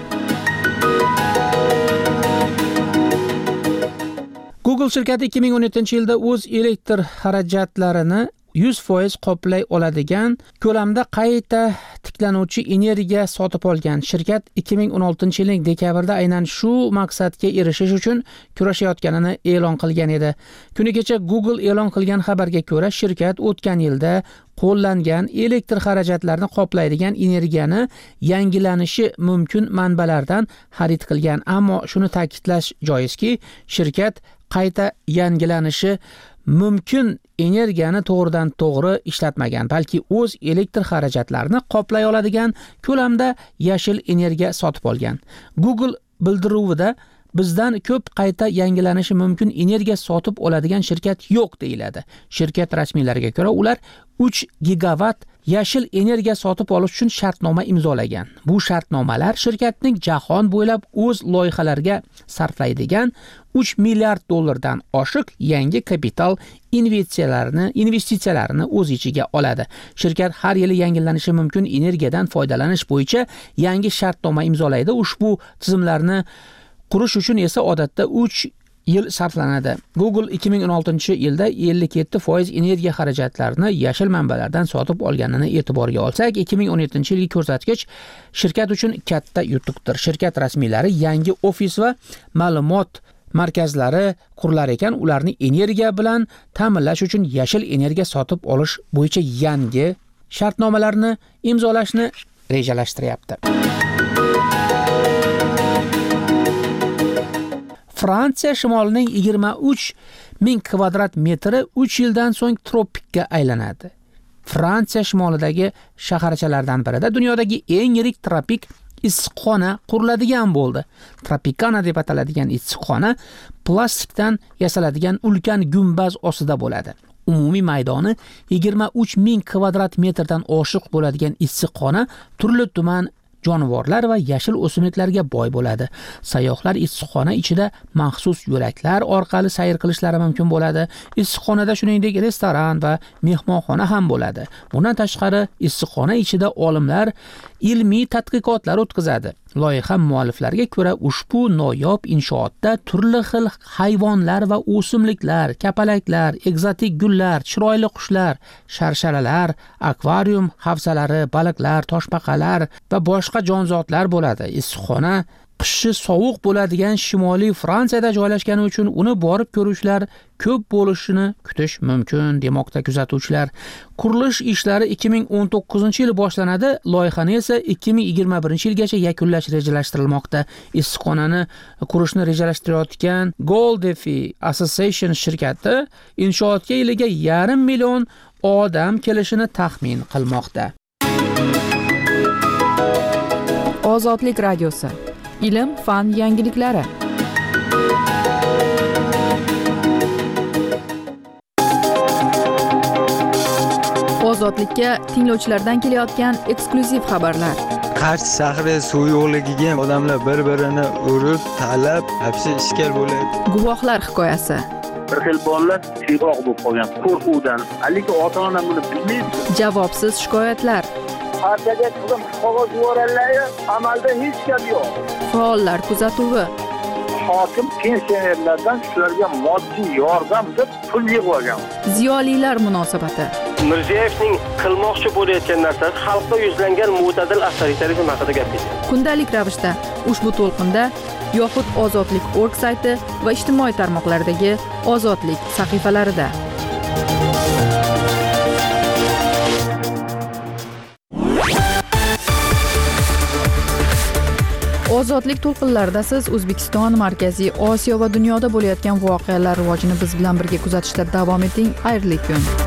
Speaker 1: Google shirkati ikki ming o'n yettinchi yilda o'z elektr xarajatlarini yuz foiz qoplay oladigan ko'lamda qayta tiklanuvchi energiya sotib olgan. Shirkat ikki ming o'n oltinchi yilning dekabrida aynan shu maqsadga erishish uchun kurashayotganini e'lon qilgan edi. Kuni kecha Google e'lon qilgan xabarga ko'ra, shirkat o'tgan yilda qo'llangan elektr xarajatlarini qoplaydigan energiyani yangilanishi mumkin manbalardan xarid qilgan. Ammo shuni ta'kidlash joizki, shirkat qayta yangilanishi mumkin energiyani to'g'ridan to'g'ri ishlatmagan, balki o'z elektr xarajatlarini qoplay oladigan ko'lamda yashil energiya sotib olgan. Google bildiruvida bizdan ko'p qayta yangilanishi mumkin energiya sotib oladigan shirkat yo'q deyiladi. Shirkat rasmiylariga ko'ra, ular uch gigavat yashil energiya sotib olish uchun shartnoma imzolagan. Bu shartnomalar shirkatning jahon bo'ylab o'z loyihalariga sarflaydigan uch milliard dollardan oshiq yangi kapital investitsiyalarini investitsiyalarini o'z ichiga oladi. Shirkat har yili yangilanishi mumkin energiyadan foydalanish bo'yicha yangi shartnoma imzolaydi. Ushbu tizimlarni qurish uchun esa odatda uch yil sarflanadi. Google ikki ming o'n oltinchi yilda ellik yetti foiz energiya xarajatlarini yashil manbalardan sotib olganini e'tiborga olsak, ikki ming o'n yettinchi yilgi ko'rsatkich shirkat uchun katta yutuqdir. Shirkat rasmiylari yangi ofis va ma'lumot markazlari qurilar ekan, ularni energiya bilan ta'minlash uchun yashil energiya sotib olish bo'yicha yangi shartnomalarni imzolashni rejalashtiryapti. Fransiya shimolining yigirma uch ming kvadrat metri uch yildan so'ng tropikka aylanadi. Fransiya shimolidagi shaharchalardan birida dunyodagi eng yirik tropik issiqxona quriladigan bo'ldi. Tropicana deb ataladigan issiqxona plastikdan yasaladigan ulkan gumbaz ostida bo'ladi. Umumiy maydoni yigirma uch ming kvadrat metrdan oshiq bo'ladigan issiqxona turli tuman jonivorlar va yashil o'simliklarga boy bo'ladi. Sayyohlar issiqxona ichida maxsus yo'laklar orqali sayr qilishlari mumkin bo'ladi. Issiqxonada shuningdek restoran va mehmonxona ham bo'ladi. Bundan tashqari issiqxona ichida olimlar ilmiy tadqiqotlar o'tkazadi. Loyiha mualliflariga ko'ra, ushbu noyob inshootda turli xil hayvonlar va o'simliklar, kapalaklar, ekzotik gullar, chiroyli qushlar, sharsharalar, akvarium havzalari, baliqlar, toshbaqalar va boshqa jonzotlar bo'ladi. Issiqxona
Speaker 21: qishi sovuq bo'ladigan shimoliy Fransiyada joylashgani uchun uni borib ko'rishlar ko'p bo'lishini kutish mumkin, demoqda kuzatuvchilar. Qurilish ishlari ikki ming o'n to'qqizinchi yil boshlanadi, loyihani esa ikki ming yigirma birinchi yilgacha yakunlash rejalashtirilmoqda. Issiqxonani qurishni rejalashtirayotgan Goldefi Association shirkati inshootga yiliga yarim million odam kelishini taxmin qilmoqda.
Speaker 1: Ozodlik radiosi. Ilm, fan yangiliklari. Ozodlikka tinglovchilardan kelayotgan eksklyuziv xabarlar.
Speaker 10: Qarshi shahri suv yo'qligiga odamlar bir-birini urib, talab, hapsi ishkal bo'ladi.
Speaker 1: Guvohlar hikoyasi.
Speaker 14: Bir xil bolalar tiyroq bo'lib qolgan qo'rquvdan. Lekin ota-ona buni bilmaydi.
Speaker 1: Javobsiz shikoyatlar.
Speaker 14: Partiyaga qilib qog'oz yuborganlar, amalda hech gap yo'q.
Speaker 1: Faollar kuzatuvi.
Speaker 14: Hokim pensionerlardan shularga moddiy yordam deb pul yig'ib olgan.
Speaker 1: Ziyolilar munosabati.
Speaker 23: Mirziyoyevning qilmoqchi bo'layotgan narsasi xalqqa yuzlangan mo'tadil avtoritarizm haqida gapirdi.
Speaker 1: Kundalik ravishda ushbu to'lqinda yoxud ozodlik nokta org sayti va ijtimoiy tarmoqlardagi Ozodlik sahifalarida. Ozodlik to'lqinlarida siz O'zbekiston, Markaziy Osiyo va dunyoda bo'layotgan voqealar rivojini biz bilan birga kuzatishda davom eting. Xayrli kun.